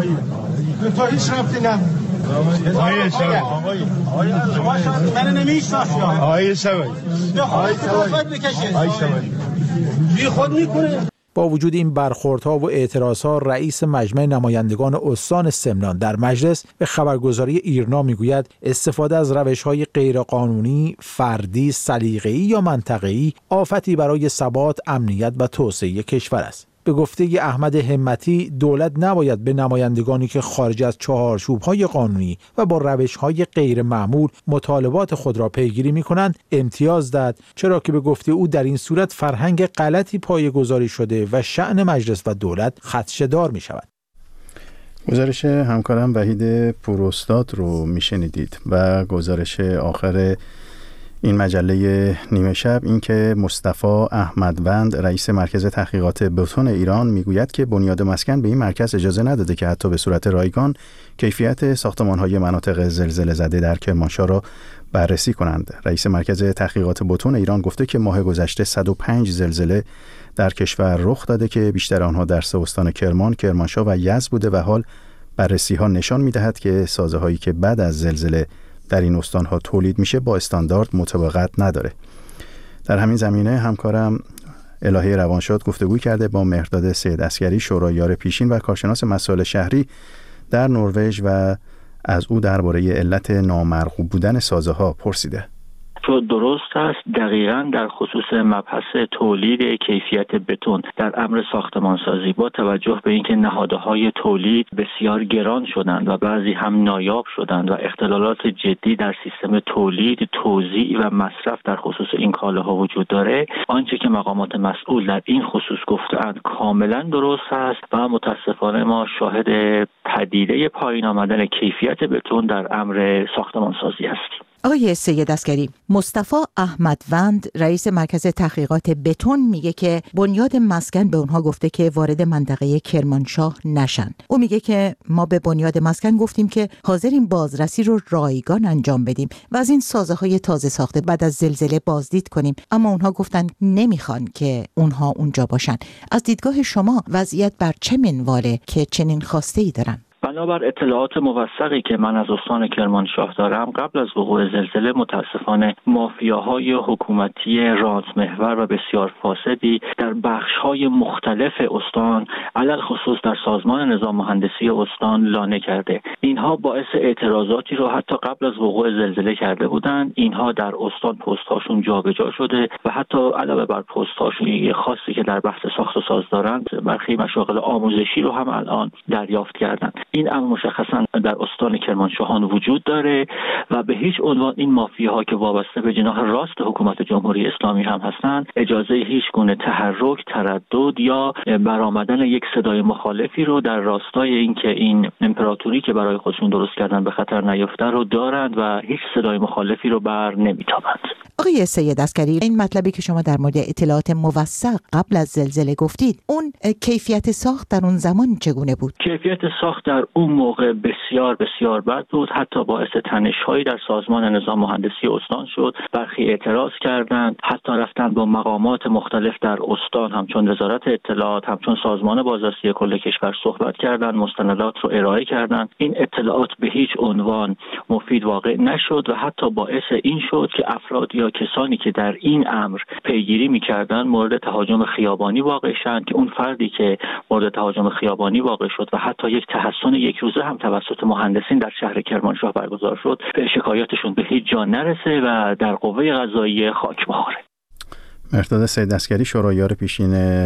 به تو هیچ ربطی نداره. آقای شما شاید من نمیشناسی. آقای شوی. به خود بکشید. آقای شوی. بی خود میکنه. با وجود این برخوردها و اعتراضها، رئیس مجمع نمایندگان استان سمنان در مجلس به خبرگزاری ایرنا میگوید استفاده از روش‌های غیرقانونی، فردی، سلیقه‌ای یا منطقه‌ای آفتی برای ثبات، امنیت و توسعه کشور است. به گفته احمد همتی، دولت نباید به نمایندگانی که خارج از چهارچوب‌های قانونی و با روش‌های غیر معمول مطالبات خود را پیگیری می‌کنند امتیاز داد، چرا که به گفته او در این صورت فرهنگ غلطی پایه‌گذاری شده و شأن مجلس و دولت خدشه‌دار می‌شود. گزارش همکارم وحید پوراستاد رو میشنیدید و گزارش آخر این مجله نیمه شب این که مصطفی احمدوند رئیس مرکز تحقیقات بتون ایران میگوید که بنیاد مسکن به این مرکز اجازه نداده که حتی به صورت رایگان کیفیت ساختمان‌های مناطق زلزله زده در کرمانشاه را بررسی کنند. رئیس مرکز تحقیقات بتون ایران گفته که ماه گذشته 105 زلزله در کشور رخ داده که بیشتر آنها در سه استان کرمان، کرمانشاه و یزد بوده و حال بررسی‌ها نشان می‌دهد که سازه‌هایی که بعد از زلزله در این استانها تولید میشه با استاندارد مطابقت نداره. در همین زمینه همکارم الهه روانشاد گفتگو کرده با مهرداد سید عسگری، شورایار پیشین و کارشناس مسائل شهری در نروژ و از او درباره علت نامرغوب بودن سازه‌ها پرسیده. چون درست است دقیقاً در خصوص مبحث تولید کیفیت بتون در امر ساختمانسازی با توجه به اینکه نهادهای تولید بسیار گران شدند و بعضی هم نایاب شدند و اختلالات جدی در سیستم تولید، توزیع و مصرف در خصوص این کالاها وجود داره، آنچه که مقامات مسئول در این خصوص گفتند کاملا درست است و متاسفانه ما شاهد پدیده پایین آمدن کیفیت بتون در امر ساختمانسازی هستیم. آقای سید عسگری، مصطفی احمدوند رئیس مرکز تحقیقات بتون میگه که بنیاد مسکن به اونها گفته که وارد منطقه کرمانشاه نشن. او میگه که ما به بنیاد مسکن گفتیم که حاضریم بازرسی رو رایگان انجام بدیم و از این سازه‌های تازه ساخته بعد از زلزله بازدید کنیم، اما اونها گفتن نمیخوان که اونها اونجا باشن. از دیدگاه شما وضعیت بر چه منواله که چنین خواسته‌ای دارن؟ بنابر اطلاعات موثقی که من از استان کرمانشاه دارم، قبل از وقوع زلزله متاسفانه مافیاهای حکومتی رازمحور و بسیار فاسدی در بخش‌های مختلف استان علل خصوص در سازمان نظام مهندسی استان لانه کرده. اینها باعث اعتراضاتی رو حتی قبل از وقوع زلزله کرده بودند. اینها در استان پست‌هاشون جابجا شده و حتی علاوه بر پست‌هاشون یه خاصی که در بحث ساخت و ساز دارند، برخی مشاغل آموزشی رو هم الان دریافت کردند. این امر مشخصا در استان کرمانشاهان وجود داره و به هیچ عنوان این مافیاها که وابسته به جناح راست حکومت جمهوری اسلامی هم هستند اجازه هیچ گونه تحرک، تردد یا برآمدن یک صدای مخالفی رو در راستای اینکه این امپراتوری که برای خودشون درست کردن به خطر نیفته رو دارند و هیچ صدای مخالفی رو بر نمیتابند. آقای سید عسگری، این مطلبی که شما در مورد اطلاعات موثق قبل از زلزله گفتید، اون کیفیت ساخت در اون زمان چگونه بود؟ کیفیت ساخت در اون موقع بسیار بسیار بد بود، حتی باعث تنش‌هایی در سازمان نظام مهندسی استان شد. برخی اعتراض کردند، حتی رفتن با مقامات مختلف در استان همچون وزارت اطلاعات، همچون سازمان بازرسی کل کشور صحبت کردند، مستندات رو ارائه کردند. این اطلاعات به هیچ عنوان مفید واقع نشد و حتی باعث این شد که افراد یا کسانی که در این امر پیگیری می‌کردند مورد تهاجم خیابانی واقع شدند که اون فردی که مورد تهاجم خیابانی واقع شد و حتی یک تحصن یک روزه هم توسط مهندسین در شهر کرمانشاه برگزار شد، به شکایاتشون به هیچ جا نرسه و در قوه قضاییه خاک بخوره. مرداد سید عسگری شورایار پیشین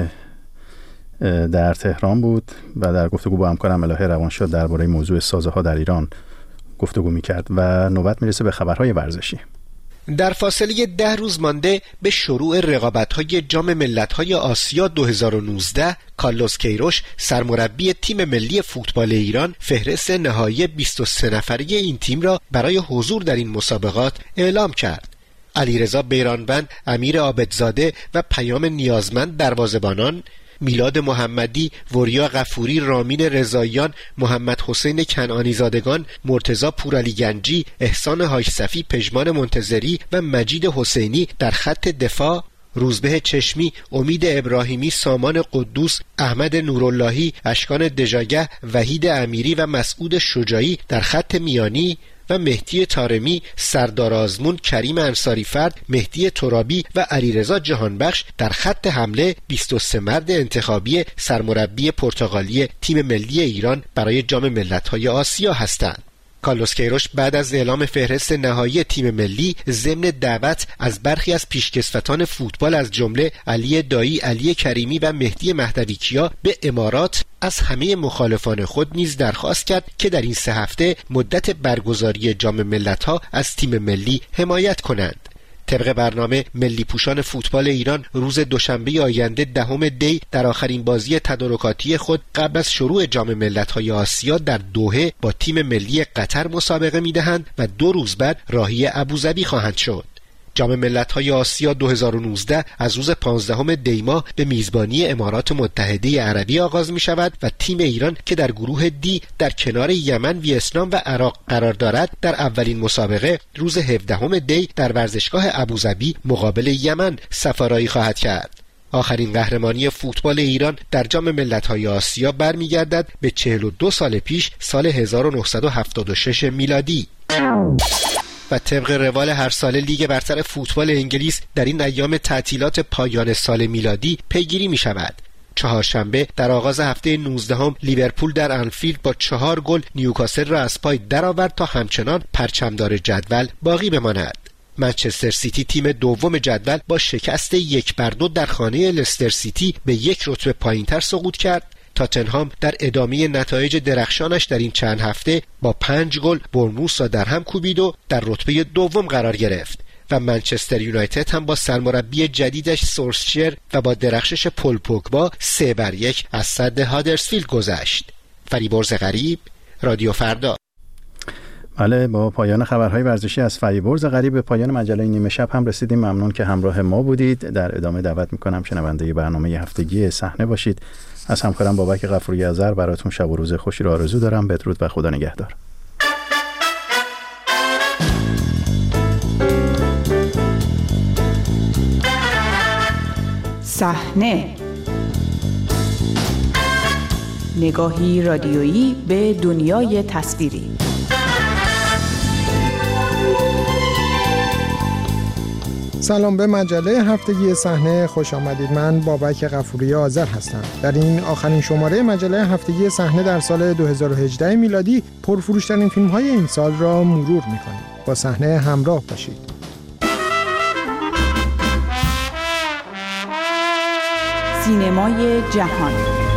در تهران بود و در گفتگو با همکارم الهه روانشاد درباره موضوع سازه‌ها در ایران گفتگو می‌کرد و نوبت میرسه به خبرهای ورزشی. در فاصله 10 روز مانده به شروع رقابت‌های جام ملت‌های آسیا 2019 کارلوس کیروش سرمربی تیم ملی فوتبال ایران فهرست نهایی 23 نفره این تیم را برای حضور در این مسابقات اعلام کرد. علیرضا بیرانوند، امیر عابدزاده و پیام نیازمند دروازه‌بانان، میلاد محمدی، وریا غفوری، رامین رضاییان، محمد حسین کنعانی زادگان، مرتضی پورعلی گنجی، احسان حاجصفی، پژمان منتظری و مجید حسینی در خط دفاع، روزبه چشمی، امید ابراهیمی، سامان قدوس، احمد نوراللهی، اشکان دژاگه، وحید امیری و مسعود شجاعی در خط میانی و مهدی طارمی، سردار آزمون، کریم انصاری فرد، مهدی ترابی و علیرضا جهانبخش در خط حمله 23 مرد انتخابی سرمربی پرتغالی تیم ملی ایران برای جام ملت‌های آسیا هستند. کارلوس کیروش بعد از اعلام فهرست نهایی تیم ملی ضمن دعوت از برخی از پیشکسوتان فوتبال از جمله علی دایی، علی کریمی و مهدی مهدویکیا به امارات از همه مخالفان خود نیز درخواست کرد که در این 3 هفته مدت برگزاری جام ملت‌ها از تیم ملی حمایت کنند. طبق برنامه ملی پوشان فوتبال ایران روز دوشنبه آینده 10 دی در آخرین بازی تدارکاتی خود قبل از شروع جام ملت‌های آسیا در دوحه با تیم ملی قطر مسابقه می‌دهند و 2 روز بعد راهی ابوظبی خواهند شد. جام ملت‌های آسیا 2019 از روز 15 دی ماه به میزبانی امارات متحده عربی آغاز می‌شود و تیم ایران که در گروه دی در کنار یمن، ویتنام و عراق قرار دارد در اولین مسابقه روز 17 دی در ورزشگاه ابوظبی مقابل یمن سفارایی خواهد کرد. آخرین قهرمانی فوتبال ایران در جام ملت‌های آسیا برمیگردد به 42 سال پیش، سال 1976 میلادی. و طبق روال هر ساله لیگ برتر فوتبال انگلیس در این ایام تعطیلات پایان سال میلادی پیگیری می شود. چهارشنبه در آغاز هفته 19 لیورپول در انفیلد با 4 گل نیوکاسل را از پای درآورد تا همچنان پرچمدار جدول باقی بماند. منچستر سیتی تیم دوم جدول با شکست 1-2 در خانه لستر سیتی به 1 رتبه پایینتر سقوط کرد. تاتنهام در ادامه نتایج درخشانش در این چند هفته با 5 گل برنموث را در هم کوبید و در رتبه دوم قرار گرفت و منچستر یونایتد هم با سرمربی جدیدش سولشیر و با درخشش پل پوگبا 3-1 از سد هادرسفیلد گذشت. فریبرز غریب، رادیو فردا. بله، با پایان خبرهای ورزشی از فریبرز غریب به پایان مجله نیمه شب هم رسیدیم. ممنون که همراه ما بودید. در ادامه دعوت میکنم شنونده برنامه هفتگی صحنه باشید. از همکارم بابک غفوری آذر براتون شب و روز خوشی را آرزو دارم. بدرود و خدا نگهدار. صحنه، نگاهی رادیویی به دنیای تصویری. سلام، به مجله هفتگی صحنه خوش آمدید. من بابک غفوری آذر هستم. در این آخرین شماره مجله هفتگی صحنه در سال 2018 میلادی پرفروش‌ترین فیلم‌های این سال را مرور می‌کنیم. با صحنه همراه باشید. سینمای جهان.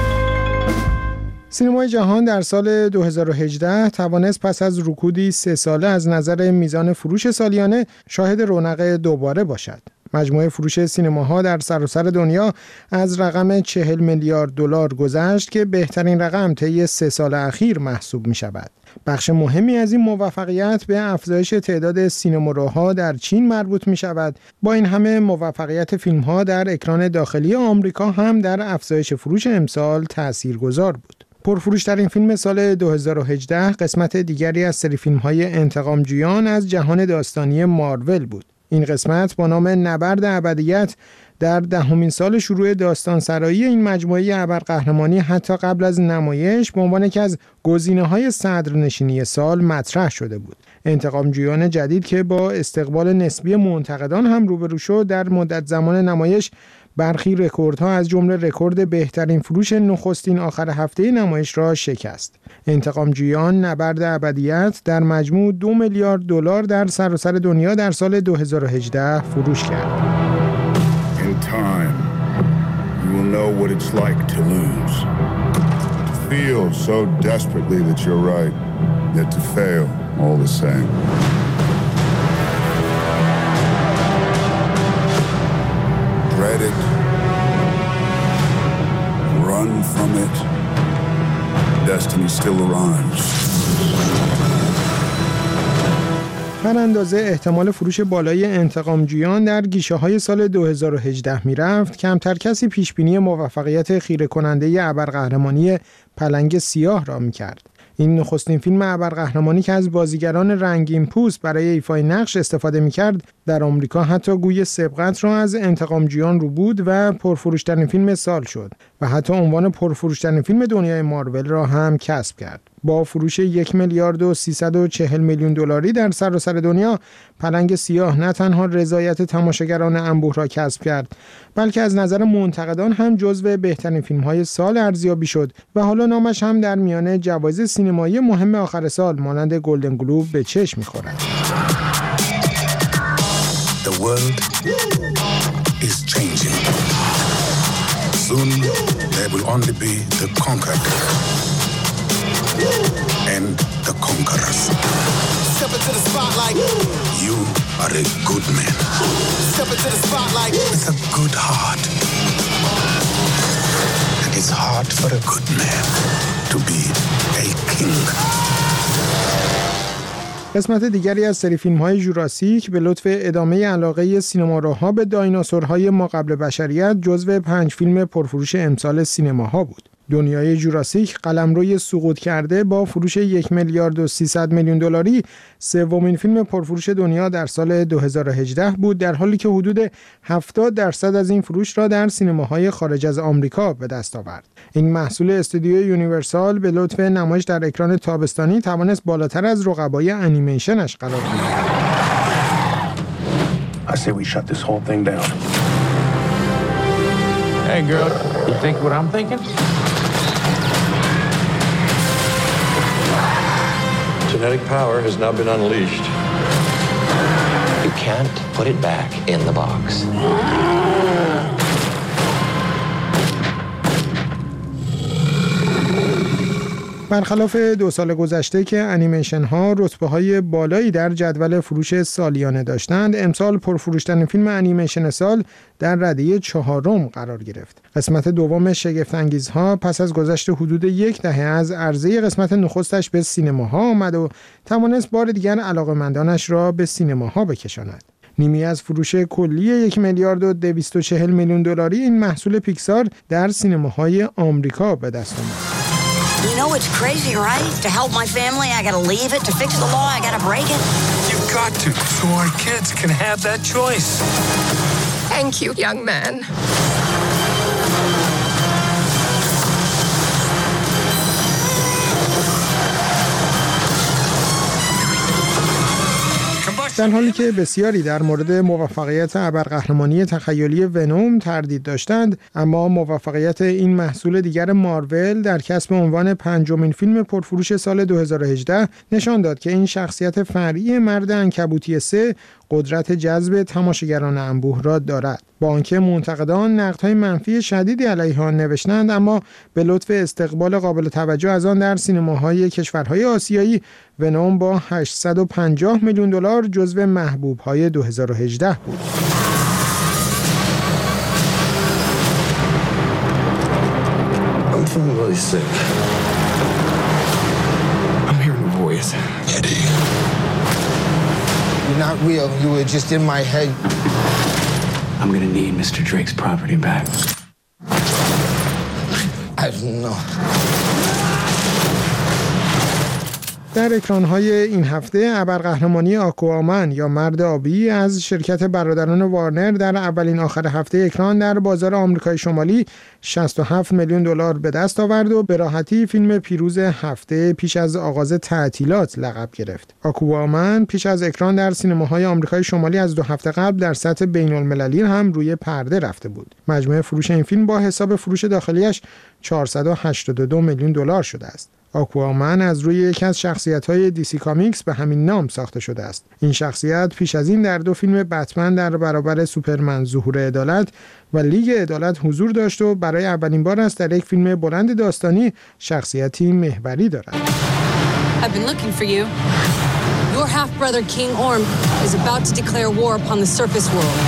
سینمای جهان در سال 2018 توانست پس از رکودی 3 ساله از نظر میزان فروش سالیانه شاهد رونق دوباره باشد. مجموع فروش سینماها در سراسر دنیا از رقم 40 میلیارد دلار گذشت که بهترین رقم طی 3 سال اخیر محسوب می شود. بخش مهمی از این موفقیت به افزایش تعداد سینماروها در چین مربوط می شود. با این همه موفقیت فیلم‌ها در اکران داخلی آمریکا هم در افزایش فروش امسال تاثیرگذار بود. پرفروش‌ترین فیلم سال 2018 قسمت دیگری از سری فیلم‌های انتقامجویان از جهان داستانی مارول بود. این قسمت با نام نبرد ابدیت در 10مین سال شروع داستان سرایی این مجموعه ابرقهرمانی حتی قبل از نمایش به عنوان یکی از گزینه‌های صدرنشینی سال مطرح شده بود. انتقامجویان جدید که با استقبال نسبی منتقدان هم روبرو شد در مدت زمان نمایش برخی رکوردها از جمله رکورد بهترین فروش نخستین آخر هفته نمایش را شکست. انتقامجویان نبرد ابدیت در مجموع 2 میلیارد دلار در سراسر دنیا در سال 2018 فروش کرد. In time, you will know what it's like to lose. To feel so desperately that you're right, yet to fail all the same. Dread it. Run from it. Destiny still arrives. هر اندازه احتمال فروش بالای انتقامجویان در گیشه‌های سال 2018 میرفت، کمتر کسی پیشبینی موفقیت خیره کننده ابرقهرمانی پلنگ سیاه را می‌کرد. این نخستین فیلم ابرقهرمانی که از بازیگران رنگین پوست برای ایفای نقش استفاده می‌کرد، در آمریکا حتی گوی سبقت را از انتقامجویان رو بود و پرفروش‌ترین فیلم سال شد و حتی عنوان پرفروش‌ترین فیلم دنیای مارول را هم کسب کرد. با فروش 1 میلیارد و 340 میلیون دلاری در سراسر دنیا، پلنگ سیاه نه تنها رضایت تماشاگران انبوه را کسب کرد، بلکه از نظر منتقدان هم جزو بهترین فیلم‌های سال ارزیابی شد و حالا نامش هم در میان جوایز سینمایی مهم آخر سال مانند گلدن گلوب به چشم می‌خورد. The world is changing. Soon there will only be the conquered and the conquerors. Step into the spotlight. You are a good man. Step into the spotlight with a good heart. And it's hard for a good man to be a king. قسمت دیگری از سری فیلم‌های جوراسیک به لطف ادامه علاقه سینماروها به دایناسورهای ماقبل بشریت جزو 5 فیلم پرفروش امسال سینماها بود. دنیای جوراسیک قلمروی سقوط کرده با فروش 1 میلیارد و 300 میلیون دلاری سومین فیلم پرفروش دنیا در سال 2018 بود، در حالی که حدود 70% از این فروش را در سینماهای خارج از آمریکا به دست آورد. این محصول استودیوی یونیورسال به لطف نمایش در اکران تابستانی توانست بالاتر از رقبای انیمیشنش قرار بگیرد. I say we shut this whole thing down. Hey girl, you think what I'm thinking? Genetic power has now been unleashed. It can't put it back in the box. برخلاف 2 سال گذشته که انیمیشن ها رتبه های بالایی در جدول فروش سالیانه داشتند، امسال پرفروشترین فیلم انیمیشن سال در رده 4 قرار گرفت. قسمت دوم شگفت انگیزها پس از گذشت حدود یک دهه از عرضه قسمت نخستش به سینماها آمد و توانست بار دیگر علاقه‌مندانش را به سینماها بکشاند. نیمی از فروش کلی 1,240 میلیون دلاری این محصول پیکسار در سینماهای آمریکا به دست آمد. You know it's crazy, right? To help my family, I gotta leave it. To fix the law, I gotta break it. You've got to, so our kids can have that choice. Thank you, young man. در حالی که بسیاری در مورد موفقیت ابرقهرمانی تخیلی ونوم تردید داشتند، اما موفقیت این محصول دیگر مارول در کسب عنوان 5مین فیلم پرفروش سال 2018 نشان داد که این شخصیت فرعی مرد عنکبوتی 3 قدرت جذب تماشاگران انبوه را دارد. با آنکه منتقدان نقدهای منفی شدیدی علیه آن نوشتند، اما به لطف استقبال قابل توجه از آن در سینماهای کشورهای آسیایی، ونوم با 850 میلیون دلار جزو محبوب‌های 2018 بود. I'm feeling really sick. I'm hearing a voice. Eddie. You're not real. You were just in my head. I'm gonna need Mr. Drake's property back. I don't know. در اکران‌های این هفته ابرقهرمانی آکوامن یا مرد آبی از شرکت برادران وارنر در اولین آخر هفته اکران در بازار آمریکای شمالی 67 میلیون دلار به دست آورد و به راحتی فیلم پیروز هفته پیش از آغاز تعطیلات لقب گرفت. آکوامن پیش از اکران در سینماهای آمریکای شمالی از 2 هفته قبل در سطح بین‌المللی هم روی پرده رفته بود. مجموع فروش این فیلم با حساب فروش داخلیش 482 میلیون دلار شده است. آکوامن از روی یکی از شخصیت‌های دیسی کامیکس به همین نام ساخته شده است. این شخصیت پیش از این در 2 فیلم بتمن در برابر سوپرمن ظهور عدالت و لیگ عدالت حضور داشت و برای اولین بار است در یک فیلم بلند داستانی شخصیتی محوری دارد. I've been looking for you. Your half-brother King Orm is about to declare war upon the surface world.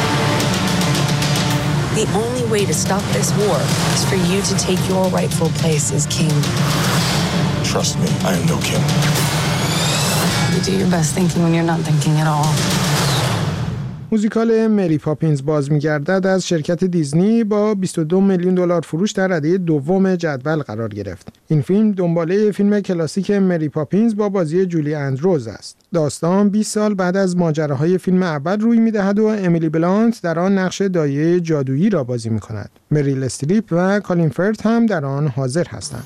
The only way to stop this war is for you to take your rightful place as king. Trust me, I am no king. You do your best thinking when you're not thinking at all. موزیکال مری پاپینز باز می‌گردد از شرکت دیزنی با 22 میلیون دلار فروش در رده دوم جدول قرار گرفت. این فیلم دنباله فیلم کلاسیک مری پاپینز با بازی جولی اندروز است. داستان 20 سال بعد از ماجراهای فیلم اول روی می‌دهد و امیلی بلانت در آن نقش دایه جادویی را بازی می‌کند. مریل استریپ و کالین فرت هم در آن حاضر هستند.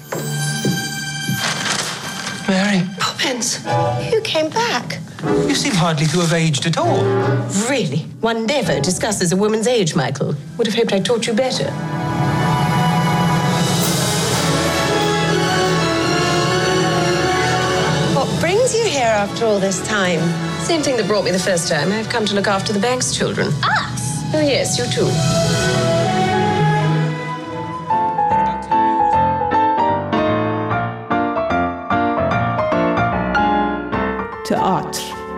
Mary. Poppins, you came back. You seem hardly to have aged at all. Really? One never discusses a woman's age, Michael. Would have hoped I taught you better. What brings you here after all this time? Same thing that brought me the first time. I've come to look after the bank's children. Us? Oh yes, you too. تئاتر.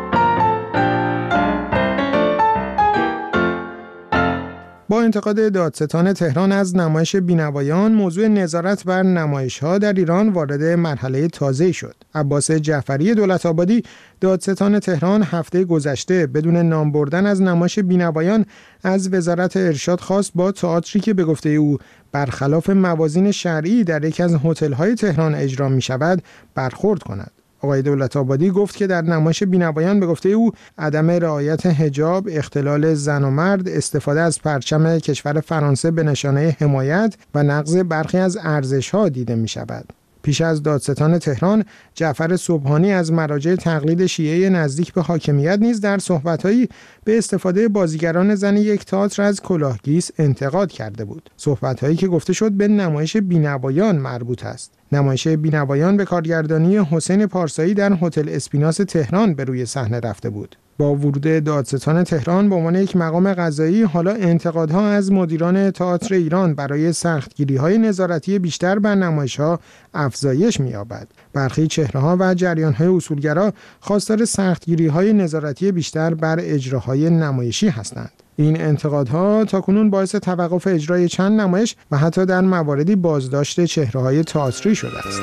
با انتقاد دادستان تهران از نمایش بینوایان، موضوع نظارت بر نمایش‌ها در ایران وارد مرحله تازه‌ای شد. عباس جعفری دولت‌آبادی، دادستان تهران، هفته گذشته بدون نام بردن از نمایش بینوایان از وزارت ارشاد خواست با تئاتری که به گفته او برخلاف موازین شرعی در یکی از هتل‌های تهران اجرا می‌شود برخورد کند. آقای دولت‌آبادی گفت که در نمایش بینوایان به گفته او عدم رعایت حجاب، اختلال زن و مرد، استفاده از پرچم کشور فرانسه به نشانه حمایت و نقض برخی از ارزش‌ها دیده می‌شود. پیش از دادستان تهران، جعفر سبحانی از مراجع تقلید شیعه نزدیک به حاکمیت نیز در صحبت‌هایی به استفاده بازیگران زن یک تئاتر از کلاهگیس انتقاد کرده بود. صحبت‌هایی که گفته شد به نمایش بینوایان مربوط است. نمایش بینوایان به کارگردانی حسین پارسایی در هتل اسپیناس تهران به روی صحنه رفته بود. با ورود دادستان تهران به عنوان یک مقام قضایی، حالا انتقادها از مدیران تئاتر ایران برای سختگیری‌های نظارتی بیشتر بر نمایش‌ها افزایش می‌یابد. برخی چهره‌ها و جریان‌های اصولگرا خواستار سختگیری‌های نظارتی بیشتر بر اجراهای نمایشی هستند. این انتقادها تاکنون باعث توقف اجرای چند نمایش و حتی در مواردی بازداشت چهره‌های تئاتری شده است.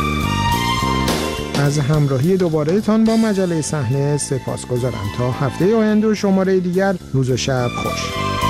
از همراهی دوباره تان با مجله صحنه سپاسگزارم. تا هفته آینده و شماره دیگر، روز و شب خوش.